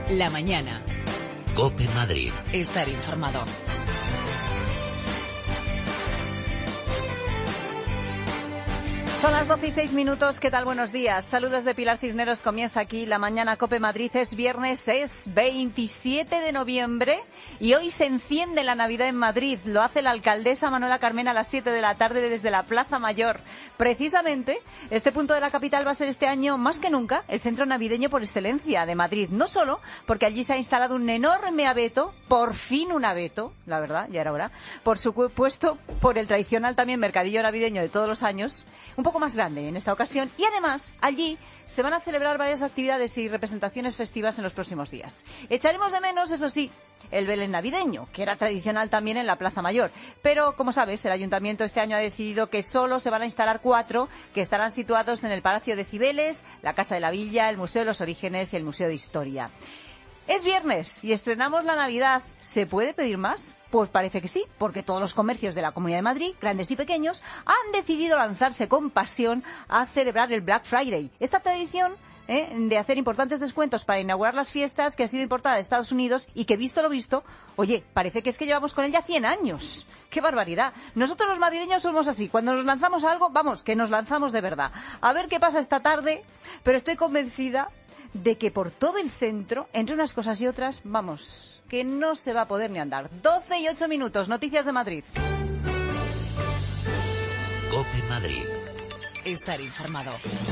La mañana. COPE Madrid. Estar informado. Son las 12:06. ¿Qué tal? Buenos días. Saludos de Pilar Cisneros. Comienza aquí la mañana COPE Madrid. Es viernes, es 27 de noviembre y hoy se enciende la Navidad en Madrid. Lo hace la alcaldesa Manuela Carmena a las 7 de la tarde desde la Plaza Mayor. Precisamente, este punto de la capital va a ser este año, más que nunca, el centro navideño por excelencia de Madrid. No solo porque allí se ha instalado un enorme abeto, por fin un abeto, la verdad, ya era hora, por supuesto, por el tradicional también mercadillo navideño de todos los años, un poco más grande en esta ocasión, y además allí se van a celebrar varias actividades y representaciones festivas en los próximos días. Echaremos de menos, eso sí, el Belén navideño, que era tradicional también en la Plaza Mayor. Pero, como sabes, el Ayuntamiento este año ha decidido que solo se van a instalar 4, que estarán situados en el Palacio de Cibeles, la Casa de la Villa, el Museo de los Orígenes y el Museo de Historia. Es viernes y estrenamos la Navidad. ¿Se puede pedir más? Pues parece que sí, porque todos los comercios de la Comunidad de Madrid, grandes y pequeños, han decidido lanzarse con pasión a celebrar el Black Friday. Esta tradición de hacer importantes descuentos para inaugurar las fiestas, que ha sido importada de Estados Unidos y que, visto lo visto, oye, parece que es que llevamos con ella 100 años. ¡Qué barbaridad! Nosotros los madrileños somos así. Cuando nos lanzamos a algo, vamos, que nos lanzamos de verdad. A ver qué pasa esta tarde, pero estoy convencida de que por todo el centro, entre unas cosas y otras, vamos, que no se va a poder ni andar. 12:08, noticias de Madrid. COPE Madrid. Estar informado.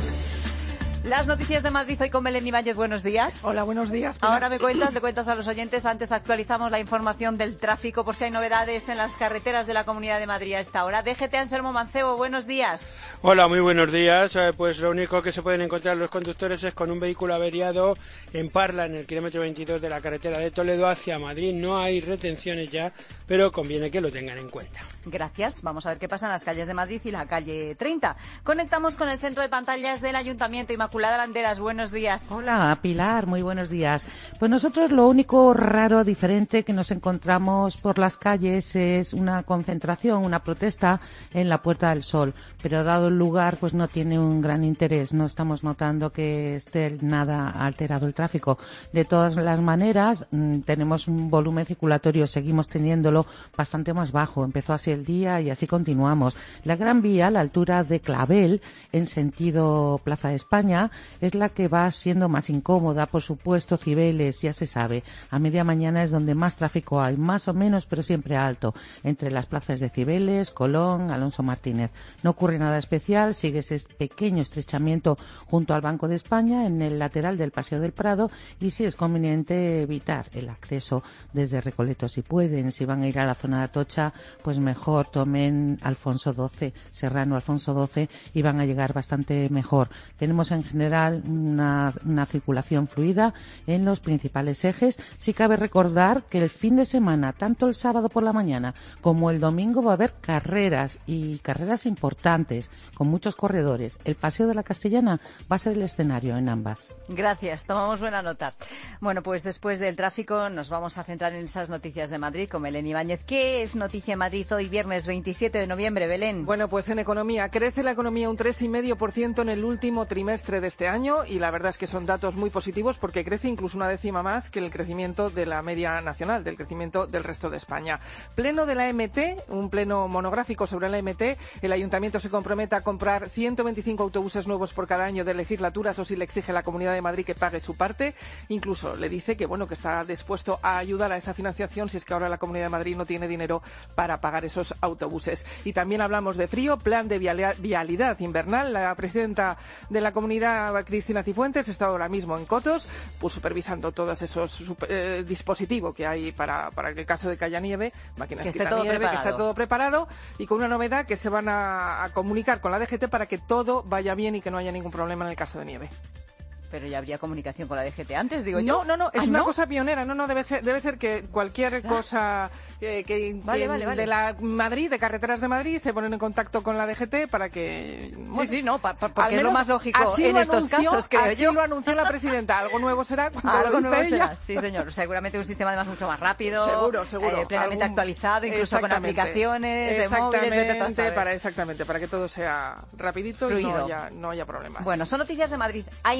Las noticias de Madrid hoy con Belén Ibáñez. Buenos días. Hola, buenos días. Pilar. Ahora le cuentas a los oyentes. Antes actualizamos la información del tráfico por si hay novedades en las carreteras de la Comunidad de Madrid a esta hora. DGT Anselmo Mancebo, buenos días. Hola, muy buenos días. Pues lo único que se pueden encontrar los conductores es con un vehículo averiado en Parla, en el kilómetro 22 de la carretera de Toledo hacia Madrid. No hay retenciones ya, pero conviene que lo tengan en cuenta. Gracias. Vamos a ver qué pasa en las calles de Madrid y la calle 30. Conectamos con el centro de pantallas del Ayuntamiento. Inmaculada Landeras, buenos días. Hola, Pilar, muy buenos días. Pues nosotros lo único raro, diferente que nos encontramos por las calles es una concentración, una protesta en la Puerta del Sol. Pero dado el lugar, pues no tiene un gran interés. No estamos notando que esté nada alterado el tráfico. De todas las maneras, tenemos un volumen circulatorio, seguimos teniéndolo bastante más bajo. Empezó así el día y así continuamos. La Gran Vía, a la altura de Clavel, en sentido Plaza de España, es la que va siendo más incómoda. Por supuesto, Cibeles, ya se sabe, a media mañana es donde más tráfico hay, más o menos, pero siempre alto, entre las plazas de Cibeles, Colón, Alonso Martínez. No ocurre nada especial, sigue ese pequeño estrechamiento junto al Banco de España, en el lateral del Paseo del Prado, y sí es conveniente evitar el acceso desde Recoleto si pueden. Si van a ir a la zona de Atocha, pues mejor tomen Alfonso XII, Serrano Alfonso XII, y van a llegar bastante mejor. Tenemos en general una circulación fluida en los principales ejes. Sí cabe recordar que el fin de semana, tanto el sábado por la mañana como el domingo, va a haber carreras, y carreras importantes, con muchos corredores. El Paseo de la Castellana va a ser el escenario en ambas. Gracias, tomamos buena nota. Bueno, pues después del tráfico nos vamos a centrar en esas noticias de Madrid con Belén Ibáñez. ¿Qué es noticia en Madrid hoy, viernes 27 de noviembre, Belén? Bueno, pues en economía, crece la economía un 3,5% en el último trimestre de este año, y la verdad es que son datos muy positivos porque crece incluso una décima más que el crecimiento de la media nacional, del crecimiento del resto de España. Pleno de la MT, un pleno monográfico sobre la MT. El Ayuntamiento se compromete a comprar 125 autobuses nuevos por cada año de legislatura. Eso sí le exige a la Comunidad de Madrid que pague su parte. Incluso le dice que bueno, que está dispuesto a ayudar a esa financiación si es que ahora la Comunidad de Madrid no tiene dinero para pagar esos autobuses. Y también hablamos de frío, plan de vialidad invernal. La presidenta de la Comunidad, Cristina Cifuentes, está ahora mismo en Cotos, pues supervisando todos esos dispositivos que hay para que en caso de que haya nieve, máquinas que está todo preparado, y con una novedad que se van a comunicar con la DGT para que todo vaya bien y que no haya ningún problema en el caso de nieve. Pero ya habría comunicación con la DGT antes, digo yo. No, es una cosa pionera. No, debe ser que cualquier cosa Vale. de la Madrid, de carreteras de Madrid, se ponen en contacto con la DGT para que... Bueno, porque es lo más lógico en estos casos, creo yo. Así lo anunció la presidenta. Algo nuevo será cuando algo lo nuevo dice ella. será, sí señor. Seguramente un sistema además mucho más rápido. Seguro. Plenamente actualizado, incluso con aplicaciones de móviles, Exactamente, para que todo sea rapidito, fluido, y no haya problemas. Bueno, son noticias de Madrid. Hay más.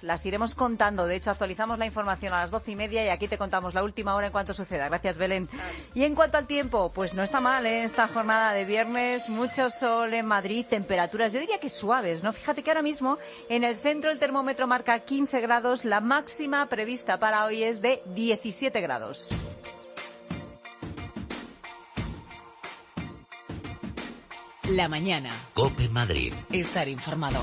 las iremos contando. De hecho, actualizamos la información a las 12:30 y aquí te contamos la última hora en cuanto suceda. Gracias, Belén. Y en cuanto al tiempo, pues no está mal, ¿eh? Esta jornada de viernes, mucho sol en Madrid, temperaturas, yo diría que suaves, ¿no? Fíjate que ahora mismo en el centro el termómetro marca 15 grados, la máxima prevista para hoy es de 17 grados. La mañana. COPE Madrid. Estar informado.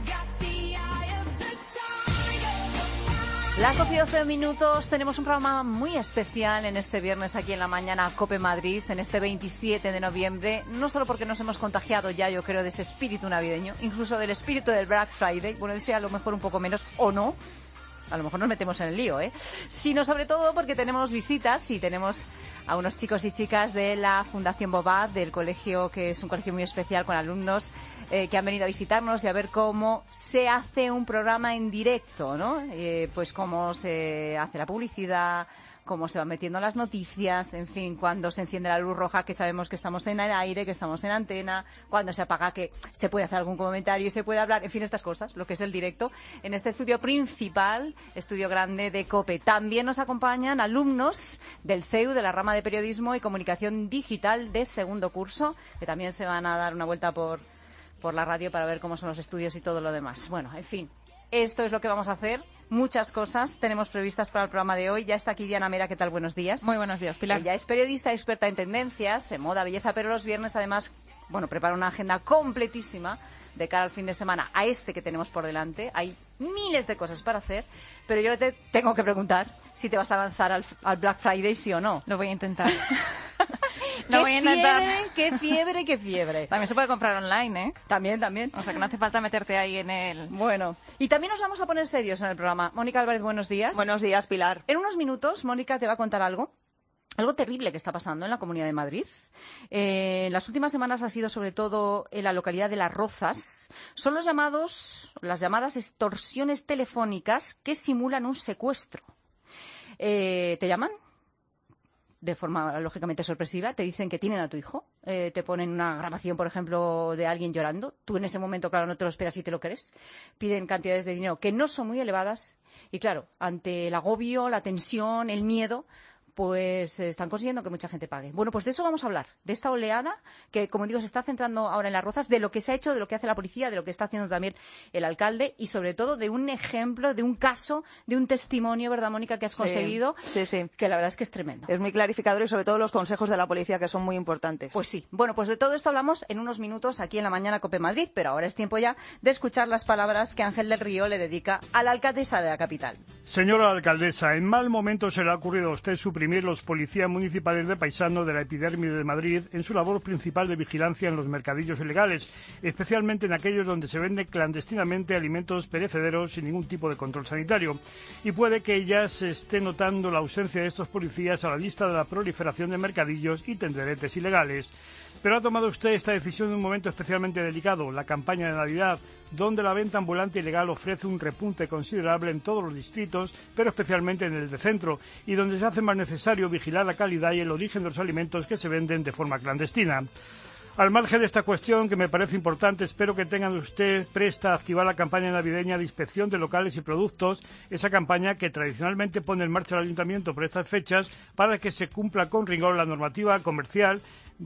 Las 12 minutos, tenemos un programa muy especial en este viernes aquí en la mañana COPE Madrid, en este 27 de noviembre, no solo porque nos hemos contagiado ya, yo creo, de ese espíritu navideño, incluso del espíritu del Black Friday, bueno, ese a lo mejor un poco menos, o no, a lo mejor nos metemos en el lío, sino sobre todo porque tenemos visitas y tenemos a unos chicos y chicas de la Fundación Bobat, del colegio, que es un colegio muy especial con alumnos que han venido a visitarnos y a ver cómo se hace un programa en directo, ¿no? Pues cómo se hace la publicidad, cómo se van metiendo las noticias, en fin, cuando se enciende la luz roja, que sabemos que estamos en el aire, que estamos en antena, cuando se apaga, que se puede hacer algún comentario y se puede hablar, en fin, estas cosas, lo que es el directo, en este estudio principal, estudio grande de COPE. También nos acompañan alumnos del CEU, de la rama de Periodismo y Comunicación Digital de segundo curso, que también se van a dar una vuelta por la radio para ver cómo son los estudios y todo lo demás. Bueno, en fin. Esto es lo que vamos a hacer. Muchas cosas tenemos previstas para el programa de hoy. Ya está aquí Diana Mera. ¿Qué tal? Buenos días. Muy buenos días, Pilar. Ella es periodista, experta en tendencias, en moda, belleza, pero los viernes además, bueno, prepara una agenda completísima de cara al fin de semana a este que tenemos por delante. Hay miles de cosas para hacer, pero yo te tengo que preguntar si te vas a lanzar al Black Friday, sí o no. Lo voy a intentar. ¡Qué fiebre, qué fiebre! También se puede comprar online, ¿eh? También. O sea que no hace falta meterte ahí en el... Bueno, y también nos vamos a poner serios en el programa. Mónica Álvarez, buenos días. Buenos días, Pilar. En unos minutos, Mónica te va a contar algo terrible que está pasando en la Comunidad de Madrid. Las últimas semanas ha sido sobre todo en la localidad de Las Rozas. Son las llamadas extorsiones telefónicas que simulan un secuestro. Te llaman de forma lógicamente sorpresiva, te dicen que tienen a tu hijo, te ponen una grabación, por ejemplo, de alguien llorando. Tú en ese momento, claro, no te lo esperas y te lo crees. Piden cantidades de dinero que no son muy elevadas y, claro, ante el agobio, la tensión, el miedo, pues están consiguiendo que mucha gente pague. Bueno, pues de eso vamos a hablar, de esta oleada que, como digo, se está centrando ahora en Las Rozas, de lo que se ha hecho, de lo que hace la policía, de lo que está haciendo también el alcalde y, sobre todo, de un ejemplo, de un caso, de un testimonio, ¿verdad, Mónica?, que has conseguido, sí. Que la verdad es que es tremendo. Es muy clarificador y, sobre todo, los consejos de la policía, que son muy importantes. Pues sí. Bueno, pues de todo esto hablamos en unos minutos aquí en la mañana COPE Madrid, pero ahora es tiempo ya de escuchar las palabras que Ángel del Río le dedica a la alcaldesa de la capital. Señora alcaldesa, en mal momento se le ha ocurrido a usted suprimir los policías municipales de paisano de la epidermis de Madrid en su labor principal de vigilancia en los mercadillos ilegales, especialmente en aquellos donde se venden clandestinamente alimentos perecederos sin ningún tipo de control sanitario. Y puede que ya se esté notando la ausencia de estos policías a la vista de la proliferación de mercadillos y tenderetes ilegales. Pero ha tomado usted esta decisión en un momento especialmente delicado, la campaña de Navidad, donde la venta ambulante ilegal ofrece un repunte considerable en todos los distritos, pero especialmente en el de centro, y donde se hace más necesario vigilar la calidad y el origen de los alimentos que se venden de forma clandestina. Al margen de esta cuestión, que me parece importante, espero que tengan usted presta a activar la campaña navideña de inspección de locales y productos, esa campaña que tradicionalmente pone en marcha el ayuntamiento por estas fechas para que se cumpla con rigor la normativa comercial,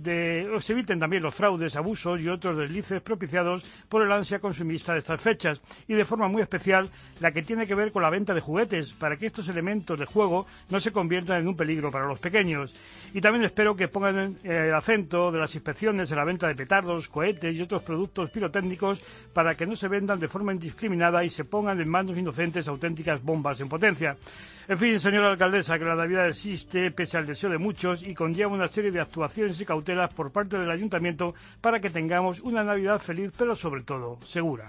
se eviten también los fraudes, abusos y otros deslices propiciados por el ansia consumista de estas fechas, y de forma muy especial la que tiene que ver con la venta de juguetes, para que estos elementos de juego no se conviertan en un peligro para los pequeños. Y también espero que pongan el acento de las inspecciones en la venta de petardos, cohetes y otros productos pirotécnicos, para que no se vendan de forma indiscriminada y se pongan en manos inocentes auténticas bombas en potencia. En fin, señora alcaldesa, que la Navidad existe pese al deseo de muchos y conlleva una serie de actuaciones y cautelas por parte del ayuntamiento para que tengamos una Navidad feliz, pero sobre todo segura.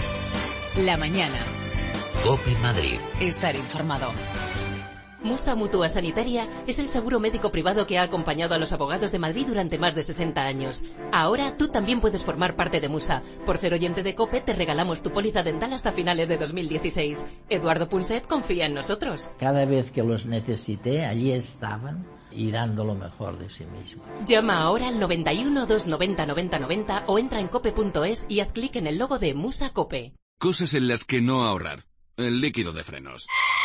La mañana. COPE Madrid. Estar informado. Musa Mutua Sanitaria es el seguro médico privado que ha acompañado a los abogados de Madrid durante más de 60 años. Ahora tú también puedes formar parte de Musa. Por ser oyente de COPE te regalamos tu póliza dental hasta finales de 2016. Eduardo Punset confía en nosotros. Cada vez que los necesité, allí estaban y dando lo mejor de sí mismos. Llama ahora al 91 290 90 90 o entra en cope.es y haz clic en el logo de Musa COPE. Cosas en las que no ahorrar. El líquido de frenos.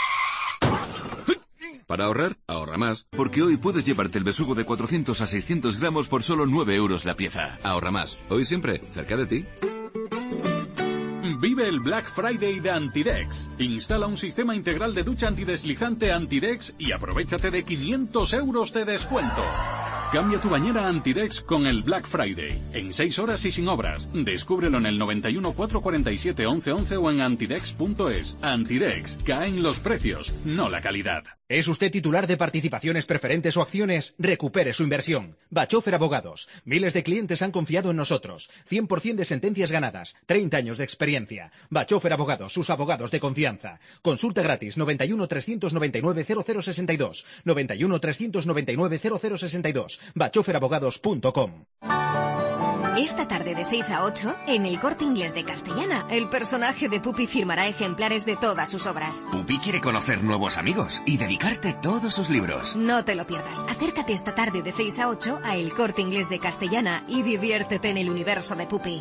Para ahorrar, ahorra más, porque hoy puedes llevarte el besugo de 400 a 600 gramos por solo 9 euros la pieza. Ahorra más, hoy siempre, cerca de ti. Vive el Black Friday de Antidex. Instala un sistema integral de ducha antideslizante Antidex y aprovéchate de 500 euros de descuento. Cambia tu bañera Antidex con el Black Friday. En 6 horas y sin obras. Descúbrelo en el 91 447 1111 o en antidex.es. Antidex. Caen los precios, no la calidad. ¿Es usted titular de participaciones preferentes o acciones? Recupere su inversión. Bachofer Abogados. Miles de clientes han confiado en nosotros. 100% de sentencias ganadas. 30 años de experiencia. Bachofer Abogados, sus abogados de confianza. Consulta gratis 91 399 0062. 91 399 0062. bachoferabogados.com. Esta tarde de 6 a 8, en el Corte Inglés de Castellana, el personaje de Pupi firmará ejemplares de todas sus obras. Pupi quiere conocer nuevos amigos y dedicarte todos sus libros. No te lo pierdas. Acércate esta tarde de 6 a 8 a el Corte Inglés de Castellana y diviértete en el universo de Pupi.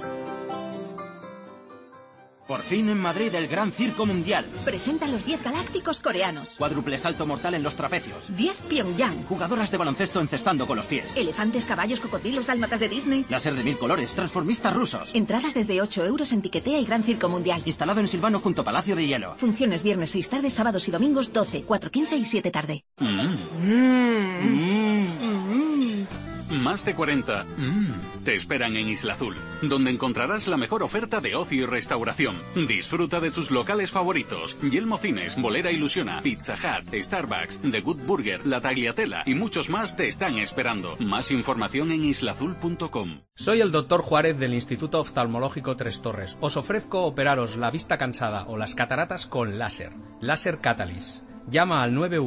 Por fin en Madrid el Gran Circo Mundial. Presenta los 10 galácticos coreanos. Cuádruple salto mortal en los trapecios. 10 Pyongyang. Jugadoras de baloncesto encestando con los pies. Elefantes, caballos, cocodrilos, dálmatas de Disney. Láser de 1000 colores, transformistas rusos. Entradas desde 8 euros en Tiquetea y Gran Circo Mundial. Instalado en Silvano junto a Palacio de Hielo. Funciones viernes 6 tarde, sábados y domingos 12, 4, 15 y 7 tarde. Más de 40 te esperan en Isla Azul, donde encontrarás la mejor oferta de ocio y restauración. Disfruta de tus locales favoritos: Yelmo Cines, Bolera Ilusiona, Pizza Hut, Starbucks, The Good Burger, La Tagliatella y muchos más te están esperando. Más información en islaazul.com. Soy el Dr. Juárez del Instituto Oftalmológico Tres Torres. Os ofrezco operaros la vista cansada o las cataratas con láser. Láser Catalyst. Llama al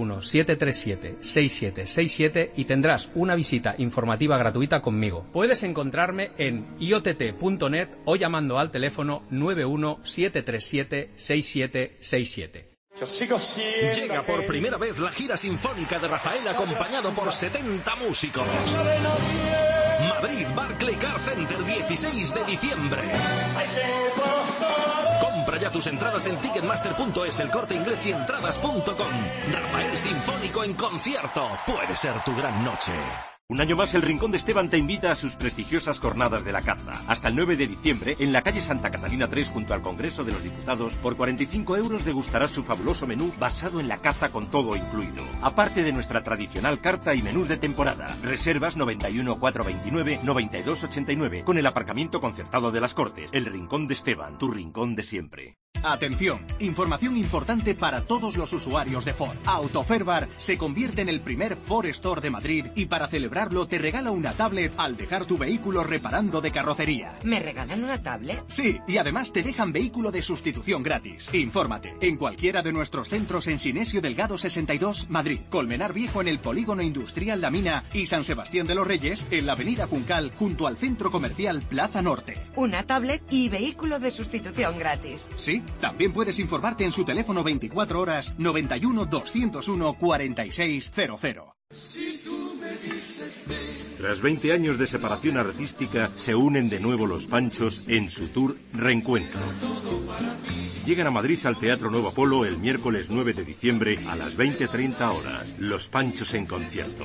91-737-6767 y tendrás una visita informativa gratuita conmigo. Puedes encontrarme en iott.net o llamando al teléfono 91-737-6767. Llega por primera vez la gira sinfónica de Rafael acompañado por 70 músicos. Madrid Barclay Car Center, 16 de diciembre. Compra ya tus entradas en ticketmaster.es, El Corte Inglés y entradas.com. Rafael Sinfónico en concierto. Puede ser tu gran noche. Un año más el Rincón de Esteban te invita a sus prestigiosas jornadas de la caza. Hasta el 9 de diciembre, en la calle Santa Catalina 3, junto al Congreso de los Diputados, por 45 euros degustarás su fabuloso menú basado en la caza con todo incluido. Aparte de nuestra tradicional carta y menús de temporada. Reservas 91 429 92 89, con el aparcamiento concertado de las Cortes. El Rincón de Esteban, tu rincón de siempre. Atención, información importante para todos los usuarios de Ford. Autoferbar se convierte en el primer Ford Store de Madrid y para celebrarlo te regala una tablet al dejar tu vehículo reparando de carrocería. ¿Me regalan una tablet? Sí, y además te dejan vehículo de sustitución gratis. Infórmate en cualquiera de nuestros centros en Sinesio Delgado 62, Madrid, Colmenar Viejo en el Polígono Industrial La Mina y San Sebastián de los Reyes en la Avenida Juncal junto al Centro Comercial Plaza Norte. Una tablet y vehículo de sustitución gratis. Sí. También puedes informarte en su teléfono 24 horas 91 201 4600. Tras 20 años de separación artística, se unen de nuevo los Panchos en su tour Reencuentro. Llegan a Madrid al Teatro Nuevo Apolo el miércoles 9 de diciembre a las 20:30 horas. Los Panchos en concierto.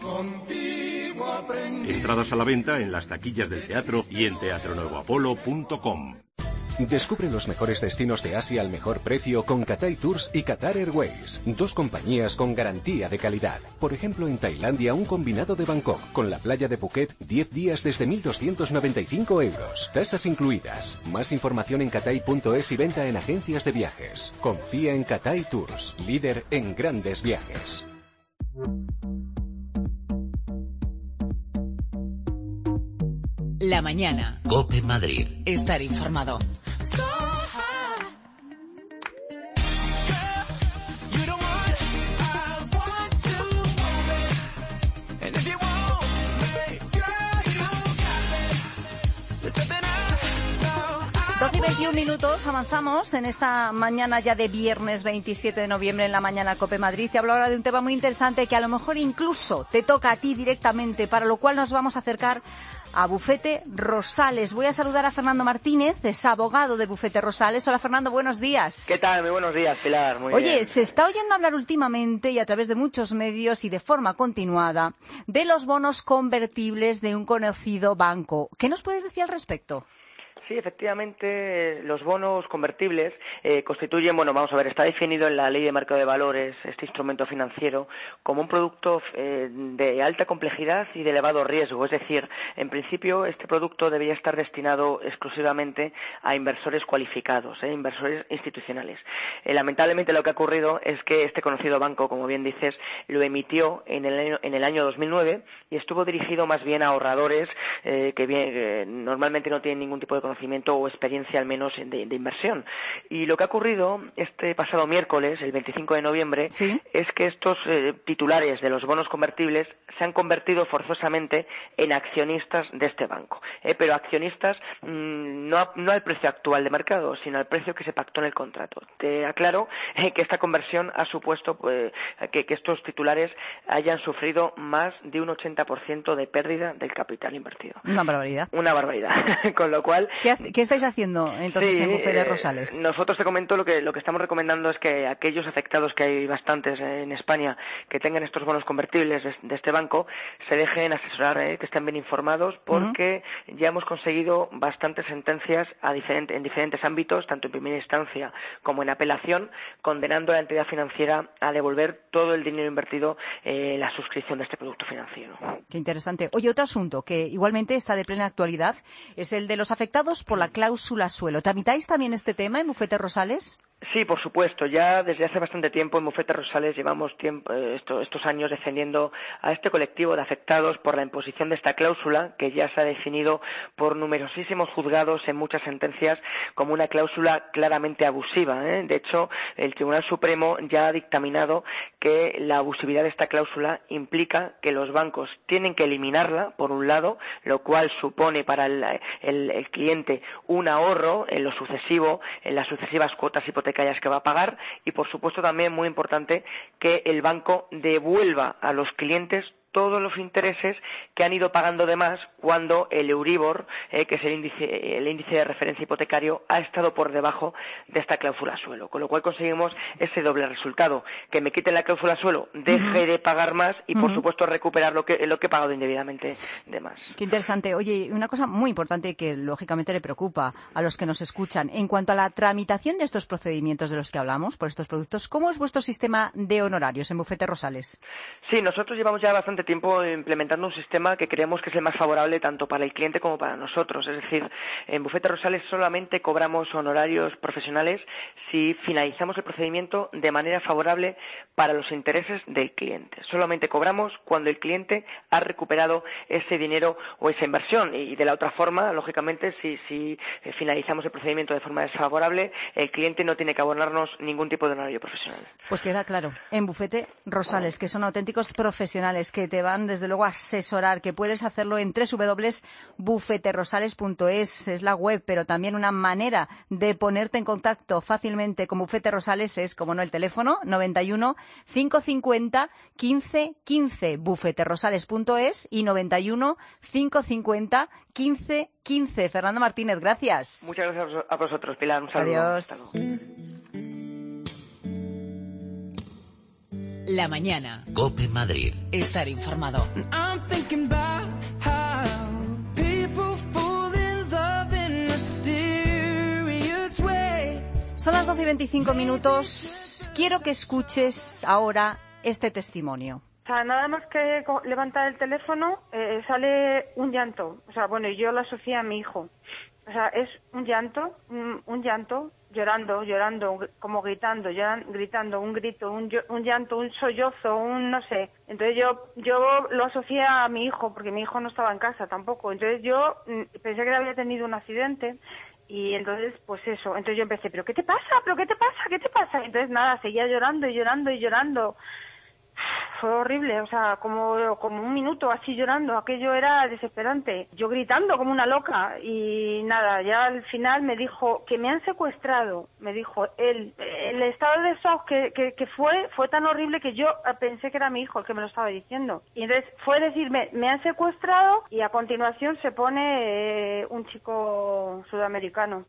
Entradas a la venta en las taquillas del teatro y en teatronuevoapolo.com. Descubre los mejores destinos de Asia al mejor precio con Cathay Tours y Qatar Airways, dos compañías con garantía de calidad. Por ejemplo, en Tailandia, un combinado de Bangkok con la playa de Phuket, 10 días desde 1.295 euros. Tasas incluidas. Más información en cathay.es y venta en agencias de viajes. Confía en Cathay Tours, líder en grandes viajes. La mañana. COPE Madrid. Estar informado. minutos, avanzamos en esta mañana ya de viernes 27 de noviembre en la mañana COPE Madrid. Te hablo ahora de un tema muy interesante que a lo mejor incluso te toca a ti directamente, para lo cual nos vamos a acercar a Bufete Rosales. Voy a saludar a Fernando Martínez, es abogado de Bufete Rosales. Hola Fernando, buenos días. ¿Qué tal? Muy buenos días, Pilar. Muy Oye, bien. Se está oyendo hablar últimamente y a través de muchos medios y de forma continuada de los bonos convertibles de un conocido banco. ¿Qué nos puedes decir al respecto? Sí, efectivamente, los bonos convertibles constituyen, bueno, vamos a ver, está definido en la Ley de Mercado de Valores, este instrumento financiero, como un producto de alta complejidad y de elevado riesgo. Es decir, en principio, este producto debía estar destinado exclusivamente a inversores cualificados, inversores institucionales. Lamentablemente, lo que ha ocurrido es que este conocido banco, como bien dices, lo emitió en el año 2009 y estuvo dirigido más bien a ahorradores que normalmente no tienen ningún tipo de conocimiento o experiencia al menos de inversión. Y lo que ha ocurrido este pasado miércoles, el 25 de noviembre, ¿sí?, es que estos titulares de los bonos convertibles se han convertido forzosamente en accionistas de este banco. Pero accionistas no al precio actual de mercado, sino al precio que se pactó en el contrato. Te aclaro que esta conversión ha supuesto que estos titulares hayan sufrido más de un 80% de pérdida del capital invertido. Una barbaridad. Una barbaridad. Con lo cual... ¿Qué estáis haciendo entonces en Bufete Rosales? Nosotros, te comento, lo que estamos recomendando es que aquellos afectados, que hay bastantes en España, que tengan estos bonos convertibles de este banco, se dejen asesorar, que estén bien informados, porque ya hemos conseguido bastantes sentencias en diferentes ámbitos, tanto en primera instancia como en apelación, condenando a la entidad financiera a devolver todo el dinero invertido en la suscripción de este producto financiero. Qué interesante. Oye, otro asunto que igualmente está de plena actualidad es el de los afectados por la cláusula suelo. ¿Tramitáis también este tema en Bufete Rosales? Sí, por supuesto. Ya desde hace bastante tiempo en Bufete Rosales llevamos estos años defendiendo a este colectivo de afectados por la imposición de esta cláusula, que ya se ha definido por numerosísimos juzgados en muchas sentencias como una cláusula claramente abusiva. De hecho, el Tribunal Supremo ya ha dictaminado que la abusividad de esta cláusula implica que los bancos tienen que eliminarla, por un lado, lo cual supone para el cliente un ahorro en lo sucesivo, en las sucesivas cuotas hipotecarias que va a pagar, y por supuesto también muy importante que el banco devuelva a los clientes todos los intereses que han ido pagando de más cuando el Euribor, que es el índice de referencia hipotecario, ha estado por debajo de esta cláusula suelo. Con lo cual conseguimos ese doble resultado, que me quiten la cláusula suelo, deje de pagar más y, por supuesto, recuperar lo que he pagado indebidamente de más. Qué interesante. Oye, una cosa muy importante que lógicamente le preocupa a los que nos escuchan. En cuanto a la tramitación de estos procedimientos de los que hablamos, por estos productos, ¿cómo es vuestro sistema de honorarios en Bufete Rosales? Sí, nosotros llevamos ya bastante tiempo implementando un sistema que creemos que es el más favorable tanto para el cliente como para nosotros. Es decir, en Bufete Rosales solamente cobramos honorarios profesionales si finalizamos el procedimiento de manera favorable para los intereses del cliente. Solamente cobramos cuando el cliente ha recuperado ese dinero o esa inversión, y de la otra forma, lógicamente, si finalizamos el procedimiento de forma desfavorable, el cliente no tiene que abonarnos ningún tipo de honorario profesional. Pues queda claro, en Bufete Rosales, que son auténticos profesionales que te van desde luego a asesorar, que puedes hacerlo en www.bufeterosales.es, es la web, pero también una manera de ponerte en contacto fácilmente con Bufete Rosales es, como no, el teléfono 91 550 15 15, bufeterosales.es y 91 550 15 15. Fernando Martínez, gracias. Muchas gracias a vosotros, Pilar. Un saludo. Adiós. Hasta luego. La mañana. COPE Madrid. Estar informado. Son las 12:25. Quiero que escuches ahora este testimonio. O sea, nada más que levantar el teléfono, sale un llanto. O sea, bueno, yo lo asocié a mi hijo. O sea, es un llanto, llorando, como gritando, un grito, un llanto, un sollozo, no sé. Entonces yo lo asocié a mi hijo, porque mi hijo no estaba en casa tampoco. Entonces yo pensé que había tenido un accidente. Y entonces, pues eso, entonces yo empecé, ¿pero qué te pasa? ¿Qué te pasa? Entonces nada, seguía llorando. fue horrible, o sea, como un minuto así llorando, aquello era desesperante. Yo gritando como una loca y nada, ya al final me dijo que me han secuestrado, me dijo el estado de shock que fue tan horrible que yo pensé que era mi hijo el que me lo estaba diciendo. Y entonces fue decirme, me han secuestrado, y a continuación se pone un chico sudamericano.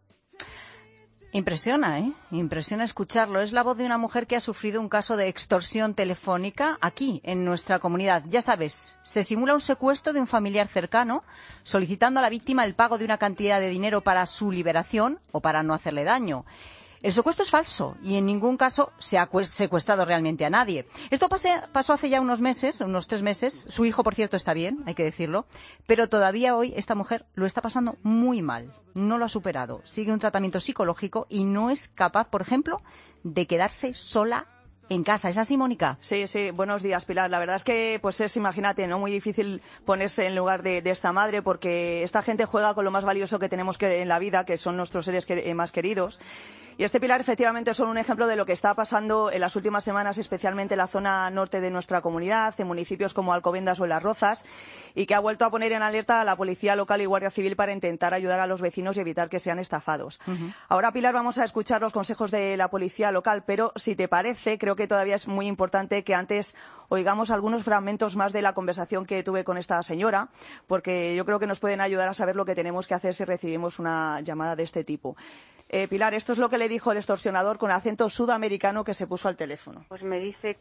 Impresiona, ¿eh? Impresiona escucharlo. Es la voz de una mujer que ha sufrido un caso de extorsión telefónica aquí, en nuestra comunidad. Ya sabes, se simula un secuestro de un familiar cercano, solicitando a la víctima el pago de una cantidad de dinero para su liberación o para no hacerle daño. El secuestro es falso y en ningún caso se ha secuestrado realmente a nadie. Esto pasó hace ya unos 3 meses. Su hijo, por cierto, está bien, hay que decirlo. Pero todavía hoy esta mujer lo está pasando muy mal. No lo ha superado. Sigue un tratamiento psicológico y no es capaz, por ejemplo, de quedarse sola en casa. ¿Es así, Mónica? Sí, buenos días, Pilar. La verdad es que, imagínate, ¿no? Muy difícil ponerse en lugar de esta madre, porque esta gente juega con lo más valioso que tenemos en la vida, que son nuestros seres más queridos. Y este, Pilar, efectivamente son un ejemplo de lo que está pasando en las últimas semanas, especialmente en la zona norte de nuestra comunidad, en municipios como Alcobendas o Las Rozas, y que ha vuelto a poner en alerta a la Policía Local y Guardia Civil para intentar ayudar a los vecinos y evitar que sean estafados. Ahora, Pilar, vamos a escuchar los consejos de la Policía Local, pero si te parece, creo que todavía es muy importante que antes oigamos algunos fragmentos más de la conversación que tuve con esta señora, porque yo creo que nos pueden ayudar a saber lo que tenemos que hacer si recibimos una llamada de este tipo. Pilar, esto es lo que le dijo el extorsionador con acento sudamericano que se puso al teléfono. Pues me dice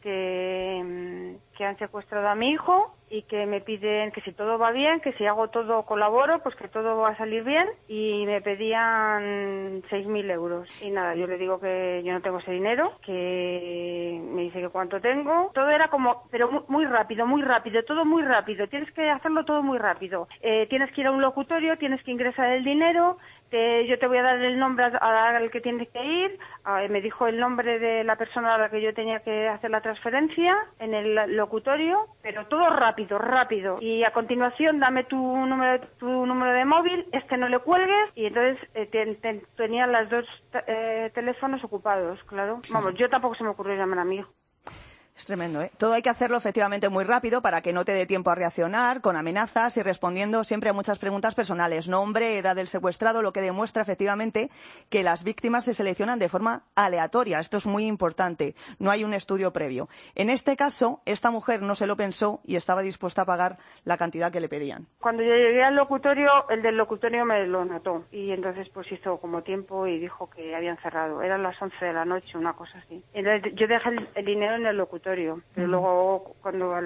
que han secuestrado a mi hijo y que me piden que si todo va bien, que si hago todo, colaboro, pues que todo va a salir bien, y me pedían 6.000 euros. Y nada, yo le digo que yo no tengo ese dinero, que me dice que cuánto tengo. Todo era como, pero muy rápido, todo muy rápido. Tienes que hacerlo todo muy rápido. Tienes que ir a un locutorio, tienes que ingresar el dinero, yo te voy a dar el nombre al que tienes que ir. Me dijo el nombre de la persona a la que yo tenía que hacer la transferencia en el locutorio, pero todo rápido. Y a continuación, dame tu número de móvil, no le cuelgues, y entonces tenían las dos teléfonos ocupados, claro. Vamos, yo tampoco se me ocurrió llamar a mi hijo. Es tremendo, ¿eh? Todo hay que hacerlo efectivamente muy rápido para que no te dé tiempo a reaccionar, con amenazas y respondiendo siempre a muchas preguntas personales. Nombre, edad del secuestrado, lo que demuestra efectivamente que las víctimas se seleccionan de forma aleatoria. Esto es muy importante. No hay un estudio previo. En este caso, esta mujer no se lo pensó y estaba dispuesta a pagar la cantidad que le pedían. Cuando yo llegué al locutorio, el del locutorio me lo notó. Y entonces pues hizo como tiempo y dijo que habían cerrado. Eran las 11 de la noche, una cosa así. Entonces yo dejé el dinero en el locutorio. Pero luego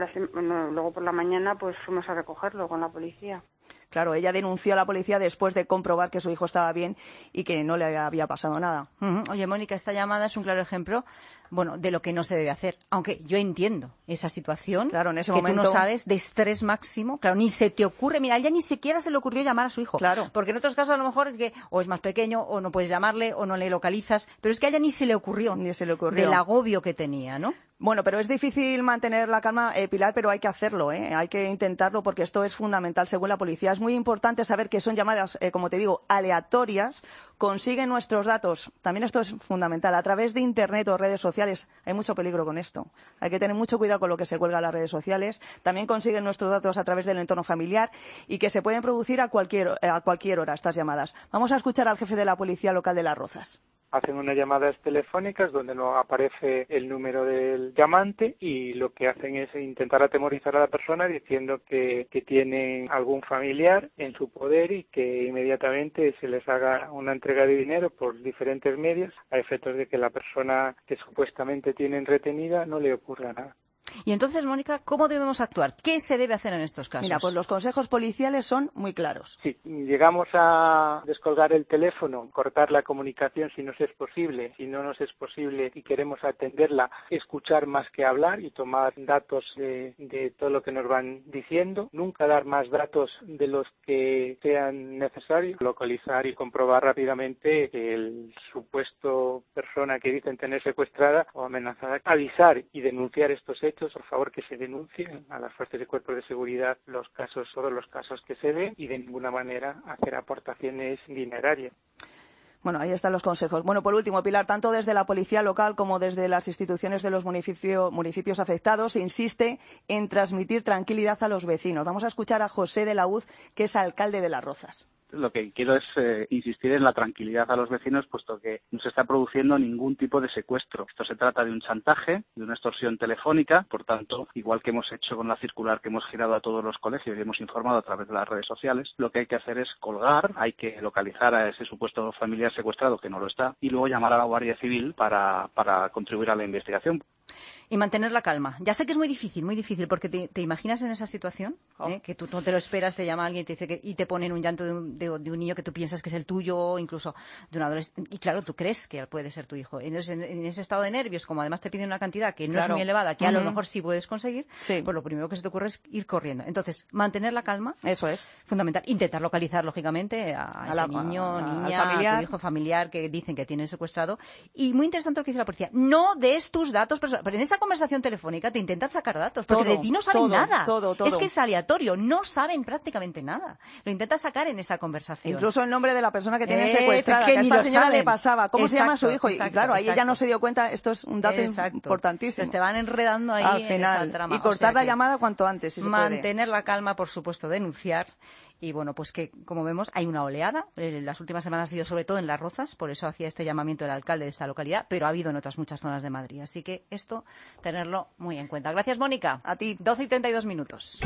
luego por la mañana pues fuimos a recogerlo con la policía. Claro, ella denunció a la policía después de comprobar que su hijo estaba bien y que no le había pasado nada. Oye, Mónica, esta llamada es un claro ejemplo, de lo que no se debe hacer. Aunque yo entiendo esa situación, claro, en ese que momento tú no sabes, de estrés máximo. Claro, ni se te ocurre. Mira, a ella ni siquiera se le ocurrió llamar a su hijo. Claro. Porque en otros casos a lo mejor es que o es más pequeño, o no puedes llamarle, o no le localizas. Pero es que a ella ni se le ocurrió. Del agobio que tenía, ¿no? Bueno, pero es difícil mantener la calma, Pilar, pero hay que hacerlo, ¿eh? Hay que intentarlo porque esto es fundamental según la policía. Es muy importante saber que son llamadas, como te digo, aleatorias. Consiguen nuestros datos. También esto es fundamental. A través de Internet o redes sociales hay mucho peligro con esto. Hay que tener mucho cuidado con lo que se cuelga en las redes sociales. También consiguen nuestros datos a través del entorno familiar y que se pueden producir a cualquier hora estas llamadas. Vamos a escuchar al jefe de la Policía Local de Las Rozas. Hacen unas llamadas telefónicas donde no aparece el número del llamante y lo que hacen es intentar atemorizar a la persona diciendo que tienen algún familiar en su poder y que inmediatamente se les haga una entrega de dinero por diferentes medios a efectos de que la persona que supuestamente tienen retenida no le ocurra nada. Y entonces, Mónica, ¿cómo debemos actuar? ¿Qué se debe hacer en estos casos? Mira, pues los consejos policiales son muy claros. Si llegamos a descolgar el teléfono, cortar la comunicación si nos es posible, si no nos es posible y queremos atenderla, escuchar más que hablar y tomar datos de todo lo que nos van diciendo, nunca dar más datos de los que sean necesarios, localizar y comprobar rápidamente que el supuesto persona que dicen tener secuestrada o amenazada, avisar y denunciar estos hechos. Por favor, que se denuncien a las fuerzas y cuerpos de seguridad todos los casos que se den y de ninguna manera hacer aportaciones dinerarias. Bueno, ahí están los consejos. Bueno, por último, Pilar, tanto desde la policía local como desde las instituciones de los municipios afectados se insiste en transmitir tranquilidad a los vecinos. Vamos a escuchar a José de la Uz, que es alcalde de Las Rozas. Lo que quiero es insistir en la tranquilidad a los vecinos, puesto que no se está produciendo ningún tipo de secuestro. Esto se trata de un chantaje, de una extorsión telefónica. Por tanto, igual que hemos hecho con la circular que hemos girado a todos los colegios y hemos informado a través de las redes sociales, lo que hay que hacer es colgar, hay que localizar a ese supuesto familiar secuestrado, que no lo está, y luego llamar a la Guardia Civil para contribuir a la investigación. Y mantener la calma. Ya sé que es muy difícil, porque te imaginas en esa situación, que tú no te lo esperas, te llama alguien y te dice y te ponen un llanto de un niño que tú piensas que es el tuyo, o incluso de un adolescente. Y claro, tú crees que puede ser tu hijo. Entonces, en ese estado de nervios, como además te piden una cantidad que no es muy elevada, que a lo mejor sí puedes conseguir, pues lo primero que se te ocurre es ir corriendo. Entonces, mantener la calma. Eso es fundamental. Intentar localizar, lógicamente, a ese niño, niña, a tu hijo familiar que dicen que tienen secuestrado. Y muy interesante lo que dice la policía. No des tus datos personales. Pero en esa conversación telefónica te intentan sacar datos, porque de ti no saben nada. Todo. Es que es aleatorio, no saben prácticamente nada. Lo intentas sacar en esa conversación. Incluso el nombre de la persona que tienen secuestrada, que a esta señora le pasaba. ¿Cómo se llama su hijo? Y claro, ahí ella no se dio cuenta, esto es un dato importantísimo. Entonces te van enredando ahí al final, en esa trama. Y cortar la llamada cuanto antes, si se puede. Mantener la calma, por supuesto, denunciar. Y bueno, pues que, como vemos, hay una oleada. Las últimas semanas ha sido sobre todo en Las Rozas, por eso hacía este llamamiento el alcalde de esta localidad, pero ha habido en otras muchas zonas de Madrid. Así que esto, tenerlo muy en cuenta. Gracias, Mónica. A ti. 12:32.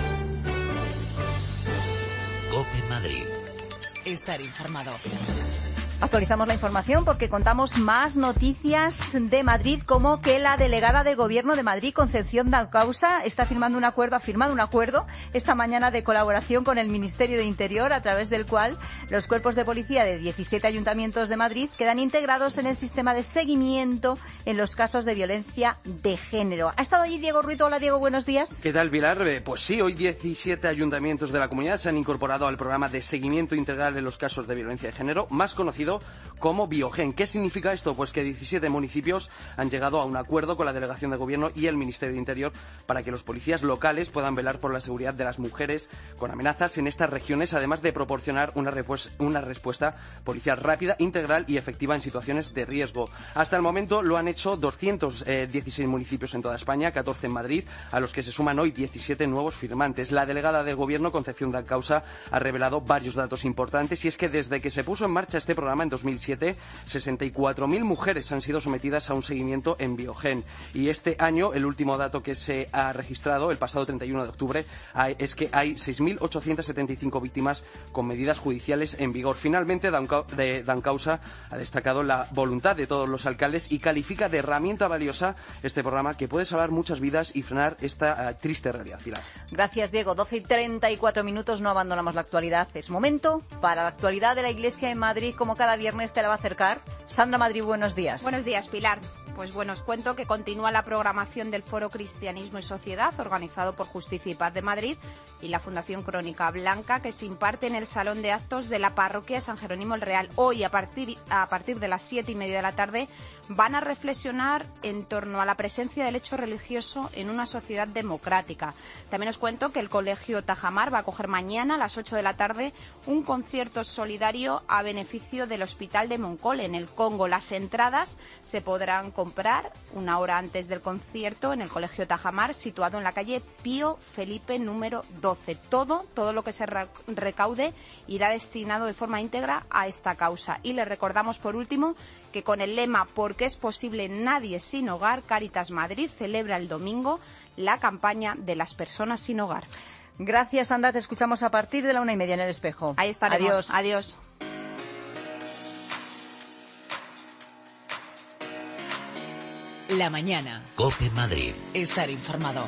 COPE Madrid. Estar informado. Actualizamos la información porque contamos más noticias de Madrid, como que la delegada de Gobierno de Madrid, Concepción Dancausa, ha firmado un acuerdo esta mañana de colaboración con el Ministerio de Interior, a través del cual los cuerpos de policía de 17 ayuntamientos de Madrid quedan integrados en el sistema de seguimiento en los casos de violencia de género. ¿Ha estado allí Diego Ruiz? Hola, Diego, buenos días. ¿Qué tal, Pilar? Pues sí, hoy 17 ayuntamientos de la comunidad se han incorporado al programa de seguimiento integral en los casos de violencia de género, más conocido como Biogen. ¿Qué significa esto? Pues que 17 municipios han llegado a un acuerdo con la Delegación de Gobierno y el Ministerio de Interior para que los policías locales puedan velar por la seguridad de las mujeres con amenazas en estas regiones, además de proporcionar una respuesta policial rápida, integral y efectiva en situaciones de riesgo. Hasta el momento lo han hecho 216 municipios en toda España, 14 en Madrid, a los que se suman hoy 17 nuevos firmantes. La delegada de Gobierno, Concepción Dancausa, ha revelado varios datos importantes, y es que desde que se puso en marcha este programa en 2007, 64.000 mujeres han sido sometidas a un seguimiento en Biogen. Y este año, el último dato que se ha registrado, el pasado 31 de octubre, es que hay 6.875 víctimas con medidas judiciales en vigor. Finalmente, Dancausa ha destacado la voluntad de todos los alcaldes y califica de herramienta valiosa este programa que puede salvar muchas vidas y frenar esta triste realidad. Pilar. Gracias, Diego. 12:34, no abandonamos la actualidad. Es momento para la actualidad de la Iglesia en Madrid, como cada viernes te la va a acercar Sandra Madrid. Buenos días. Buenos días, Pilar. Pues bueno, os cuento que continúa la programación del Foro Cristianismo y Sociedad, organizado por Justicia y Paz de Madrid y la Fundación Crónica Blanca, que se imparte en el Salón de Actos de la Parroquia San Jerónimo el Real. Hoy, a partir de las 7:30 de la tarde, van a reflexionar en torno a la presencia del hecho religioso en una sociedad democrática. También os cuento que el Colegio Tajamar va a acoger mañana a las 8 de la tarde un concierto solidario a beneficio del Hospital de Moncol, en el Congo. Las entradas se podrán comprar una hora antes del concierto en el Colegio Tajamar, situado en la calle Pío Felipe número 12. Todo lo que se recaude irá destinado de forma íntegra a esta causa. Y les recordamos, por último, que con el lema "Porque es posible nadie sin hogar", Cáritas Madrid celebra el domingo la campaña de las personas sin hogar. Gracias, Sandra. Te escuchamos a partir de la 1:30 en El Espejo. Ahí estaremos. Adiós. La mañana. COPE Madrid. Estar informado.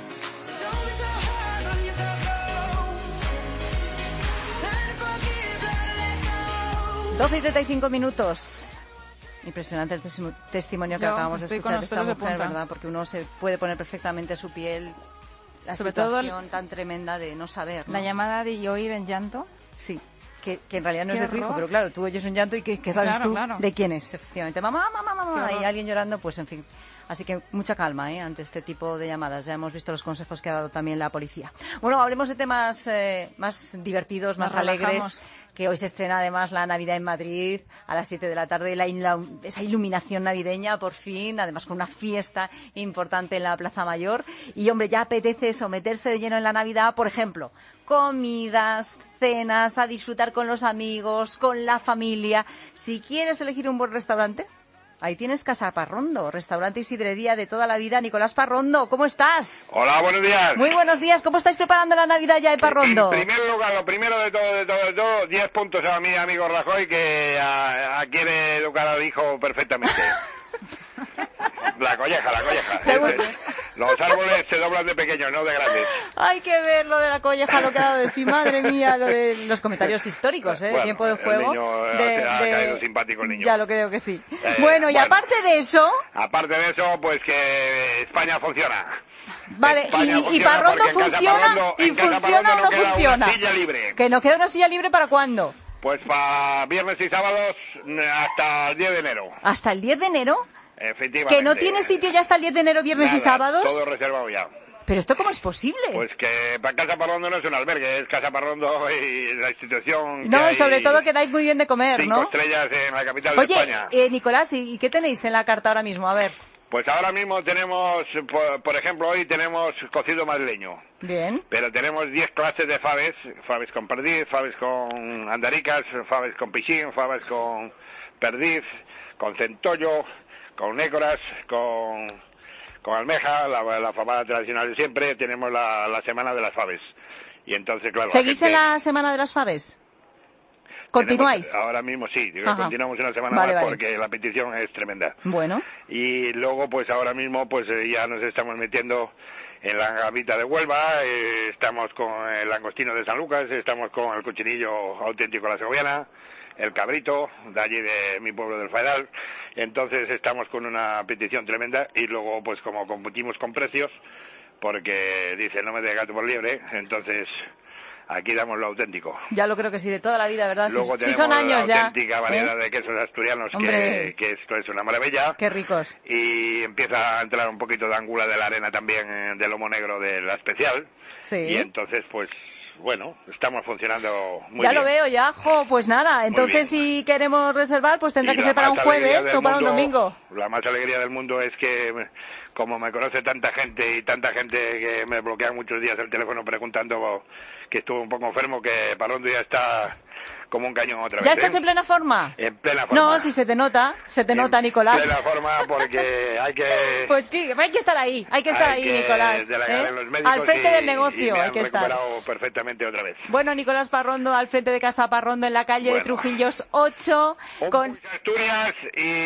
12:35. Impresionante el testimonio que acabamos de escuchar de esta mujer, ¿verdad? Porque uno se puede poner perfectamente su piel, la sobre situación tan tremenda de no saber, ¿no? La llamada de oír el llanto. Sí. que en realidad no es Qué de tu hijo, horror. pero claro, tú oyes un llanto y ¿qué sabes Claro, tú claro. de quién es? Efectivamente, mamá, Qué y horror. alguien llorando, pues en fin. Así que mucha calma ante este tipo de llamadas. Ya hemos visto los consejos que ha dado también la policía. Bueno, hablemos de temas más divertidos, más Nos alegres, relajamos. que hoy se estrena además la Navidad en Madrid a las 7 de la tarde, esa iluminación navideña por fin, además con una fiesta importante en la Plaza Mayor. Y hombre, ya apetece eso, meterse de lleno en la Navidad, por ejemplo, comidas, cenas, a disfrutar con los amigos, con la familia. Si quieres elegir un buen restaurante, ahí tienes Casa Parrondo, restaurante y sidrería de toda la vida. Nicolás Parrondo, ¿cómo estás? Hola, buenos días. Muy buenos días. ¿Cómo estáis preparando la Navidad ya en Parrondo? En primer lugar, lo primero de todo, 10 puntos a mi amigo Rajoy, que quiere educar al hijo perfectamente. La colleja. Los árboles se doblan de pequeños, no de grandes. Hay que ver lo de la colleja, lo que ha dado de sí, madre mía, lo de los comentarios históricos, Bueno, tiempo de el juego. niño ha caído simpático el niño. Ya lo creo que sí. Bueno, y aparte de eso... Aparte de eso, pues que España funciona. Vale, España y Parrondo porque en Casa funciona, Parrondo- y en Casa funciona Parrondo o no no queda funciona. una silla libre. ¿Que no queda una silla libre para cuándo? Pues para viernes y sábados hasta el 10 de enero. ¿Hasta el 10 de enero? Efectivamente. ¿Que no tiene sitio ya hasta el 10 de enero, viernes y Nada, sábados? Todo reservado ya. ¿Pero esto cómo es posible? Pues que para Casa Parrondo no es un albergue, es Casa Parrondo y la institución. No, que y sobre hay todo que dais muy bien de comer, 5 ¿no? estrellas en la capital de Oye, España. Nicolás, ¿y qué tenéis en la carta ahora mismo? A ver. Pues ahora mismo tenemos, por ejemplo, hoy tenemos cocido madrileño. Bien. Pero tenemos 10 clases de faves con perdiz, faves con andaricas, faves con pichín, faves con perdiz, con centollo, con nécoras, con almeja, la fabada tradicional de siempre. Tenemos la semana de las faves. Y entonces, claro... ¿Seguís en la semana de las faves? ¿Continuáis? Ahora mismo sí, Ajá. continuamos una semana Vale, más vale. porque la petición es tremenda. Bueno. Y luego, pues ahora mismo, pues ya nos estamos metiendo en la gavita de Huelva, estamos con el langostino de San Lucas, estamos con el cochinillo auténtico de la segoviana, el cabrito, de allí de mi pueblo del Faedal. Entonces estamos con una petición tremenda y luego, pues como competimos con precios, porque dice no me dé gato por liebre, entonces... Aquí damos lo auténtico. Ya lo creo que sí, de toda la vida, ¿verdad? Luego Sí tenemos son años la ya. auténtica variedad de quesos asturianos, Hombre. que esto es una maravilla. Qué ricos. Y empieza a entrar un poquito de angula de la arena también, del lomo negro de la especial. Sí. Y entonces, pues, bueno, estamos funcionando muy ya bien. lo veo, ya, pues nada. Entonces, si queremos reservar, pues tendrá Y que la ser para un más alegría jueves del o para un mundo- domingo. La más alegría del mundo es que, como me conoce tanta gente y tanta gente que me bloquean muchos días el teléfono preguntando que estuve un poco enfermo, que Parrondo ya está como un cañón otra vez. ¿Ya estás ¿eh? en plena forma? En plena forma. No, si se te nota, Nicolás. En plena forma porque hay que... Pues sí, hay que estar ahí, hay que Nicolás. delegar en los médicos Al frente y- del y negocio me hay han que estar. recuperado perfectamente otra vez. Bueno, Nicolás Parrondo, al frente de Casa Parrondo, en la calle de Trujillos 8, con... Asturias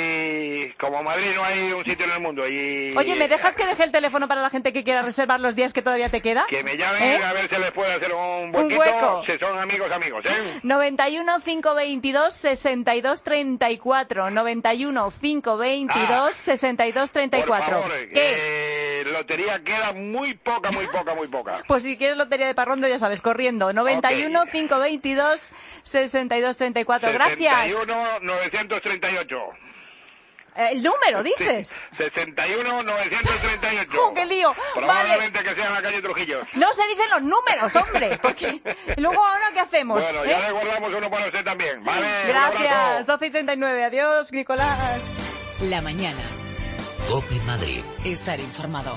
y como Madrid no hay un sitio en el mundo. Y Oye, ¿me dejas que deje el teléfono para la gente que quiera reservar los días que todavía te queda? Que me llamen ¿Eh? a ver si les puede hacer un Un huequito, hueco. si son amigos, ¿eh? 91 522 62 34. 91 522 62 34. Por favor, ¿Qué? lotería queda muy poca. Pues si quieres lotería de Parrondo, ya sabes, corriendo. 91 522 62 34. Gracias. 61 938. El número, dices. 61 938. ¡Oh, qué lío! Probablemente que sea en la calle Trujillo. No se dicen los números, hombre. Porque luego ahora, ¿qué hacemos? Bueno, ya le guardamos uno para usted también, ¿vale? Un Gracias. abrazo. 12 y 39. Adiós, Nicolás. La mañana. COPE Madrid. Estar informado.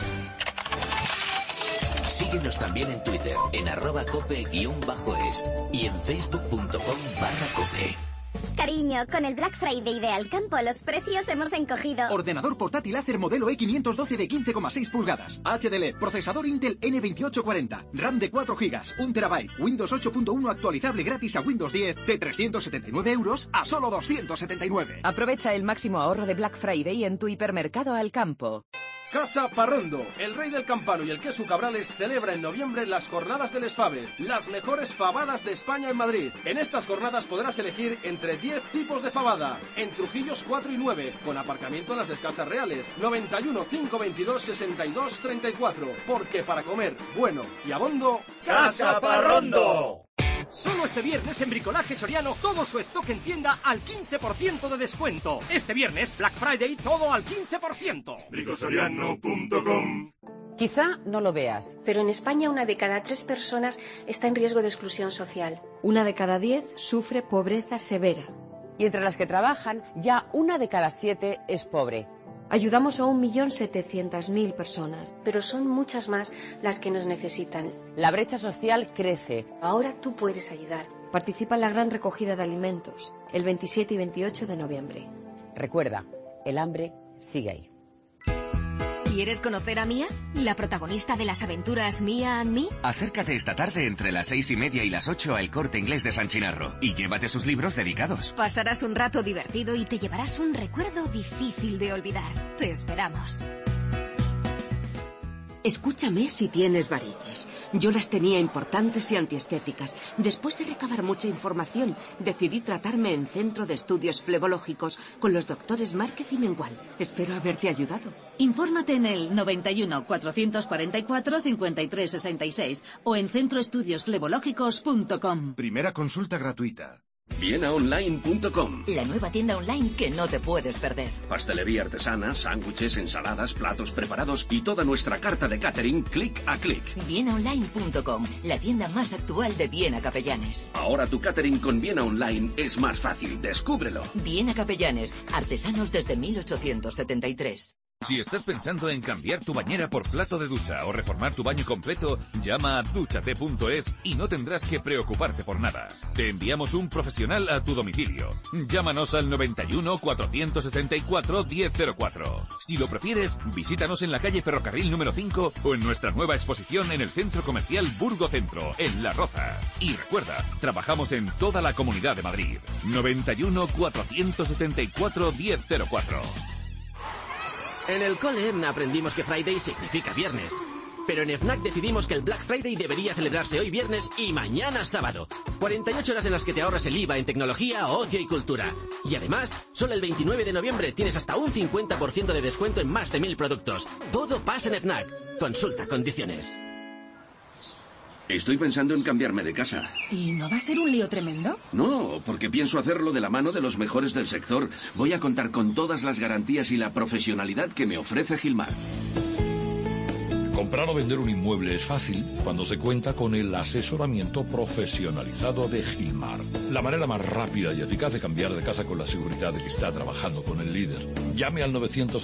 Síguenos también en Twitter, en @cope_es y en facebook.com/cope. Cariño, con el Black Friday de Alcampo los precios hemos encogido. Ordenador portátil Acer modelo E512 de 15,6 pulgadas. HDL, procesador Intel N2840, RAM de 4 GB, 1 TB, Windows 8.1 actualizable gratis a Windows 10 de 379 euros a solo 279. Aprovecha el máximo ahorro de Black Friday en tu hipermercado Alcampo. Casa Parrondo, el rey del campano y el queso Cabrales celebra en noviembre las jornadas de Les Faves, las mejores fabadas de España en Madrid. En estas jornadas podrás elegir entre 10 tipos de fabada, en Trujillos 4 y 9, con aparcamiento en las Descalzas Reales, 91 522 62 34, porque para comer bueno y abondo, ¡Casa Parrondo! Solo este viernes en Bricolaje Soriano todo su stock en tienda al 15% de descuento. Este viernes, Black Friday, todo al 15%. Bricosoriano.com. Quizá no lo veas, pero en España 1 de cada 3 personas está en riesgo de exclusión social. 1 de cada 10 sufre pobreza severa. Y entre las que trabajan, ya 1 de cada 7 es pobre. Ayudamos a 1.700.000 personas. Pero son muchas más las que nos necesitan. La brecha social crece. Ahora tú puedes ayudar. Participa en la gran recogida de alimentos, el 27 y 28 de noviembre. Recuerda, el hambre sigue ahí. ¿Quieres conocer a Mía? ¿La protagonista de las aventuras Mía and Me? Acércate esta tarde entre las 6:30 y las 8 al Corte Inglés de San Chinarro y llévate sus libros dedicados. Pasarás un rato divertido y te llevarás un recuerdo difícil de olvidar. Te esperamos. Escúchame si tienes varices. Yo las tenía importantes y antiestéticas. Después de recabar mucha información, decidí tratarme en Centro de Estudios Flebológicos con los doctores Márquez y Mengual. Espero haberte ayudado. Infórmate en el 91 444 53 66 o en centroestudiosflebológicos.com. Primera consulta gratuita. Vienaonline.com. La nueva tienda online que no te puedes perder. Pastelería artesana, sándwiches, ensaladas, platos preparados y toda nuestra carta de catering clic a clic. Vienaonline.com, la tienda más actual de Viena Capellanes. Ahora tu catering con Viena Online es más fácil, descúbrelo. Viena Capellanes, artesanos desde 1873. Si estás pensando en cambiar tu bañera por plato de ducha o reformar tu baño completo, llama a duchate.es y no tendrás que preocuparte por nada. Te enviamos un profesional a tu domicilio. Llámanos al 91 474 1004. Si lo prefieres, visítanos en la calle Ferrocarril número 5 o en nuestra nueva exposición en el Centro Comercial Burgo Centro, en La Roza. Y recuerda, trabajamos en toda la Comunidad de Madrid. 91 474 1004. En el cole aprendimos que Friday significa viernes. Pero en FNAC decidimos que el Black Friday debería celebrarse hoy viernes y mañana sábado. 48 horas en las que te ahorras el IVA en tecnología, ocio y cultura. Y además, solo el 29 de noviembre tienes hasta un 50% de descuento en más de 1000 productos. Todo pasa en FNAC. Consulta condiciones. Estoy pensando en cambiarme de casa. ¿Y no va a ser un lío tremendo? No, porque pienso hacerlo de la mano de los mejores del sector. Voy a contar con todas las garantías y la profesionalidad que me ofrece Gilmar. Comprar o vender un inmueble es fácil cuando se cuenta con el asesoramiento profesionalizado de Gilmar. La manera más rápida y eficaz de cambiar de casa con la seguridad de que está trabajando con el líder. Llame al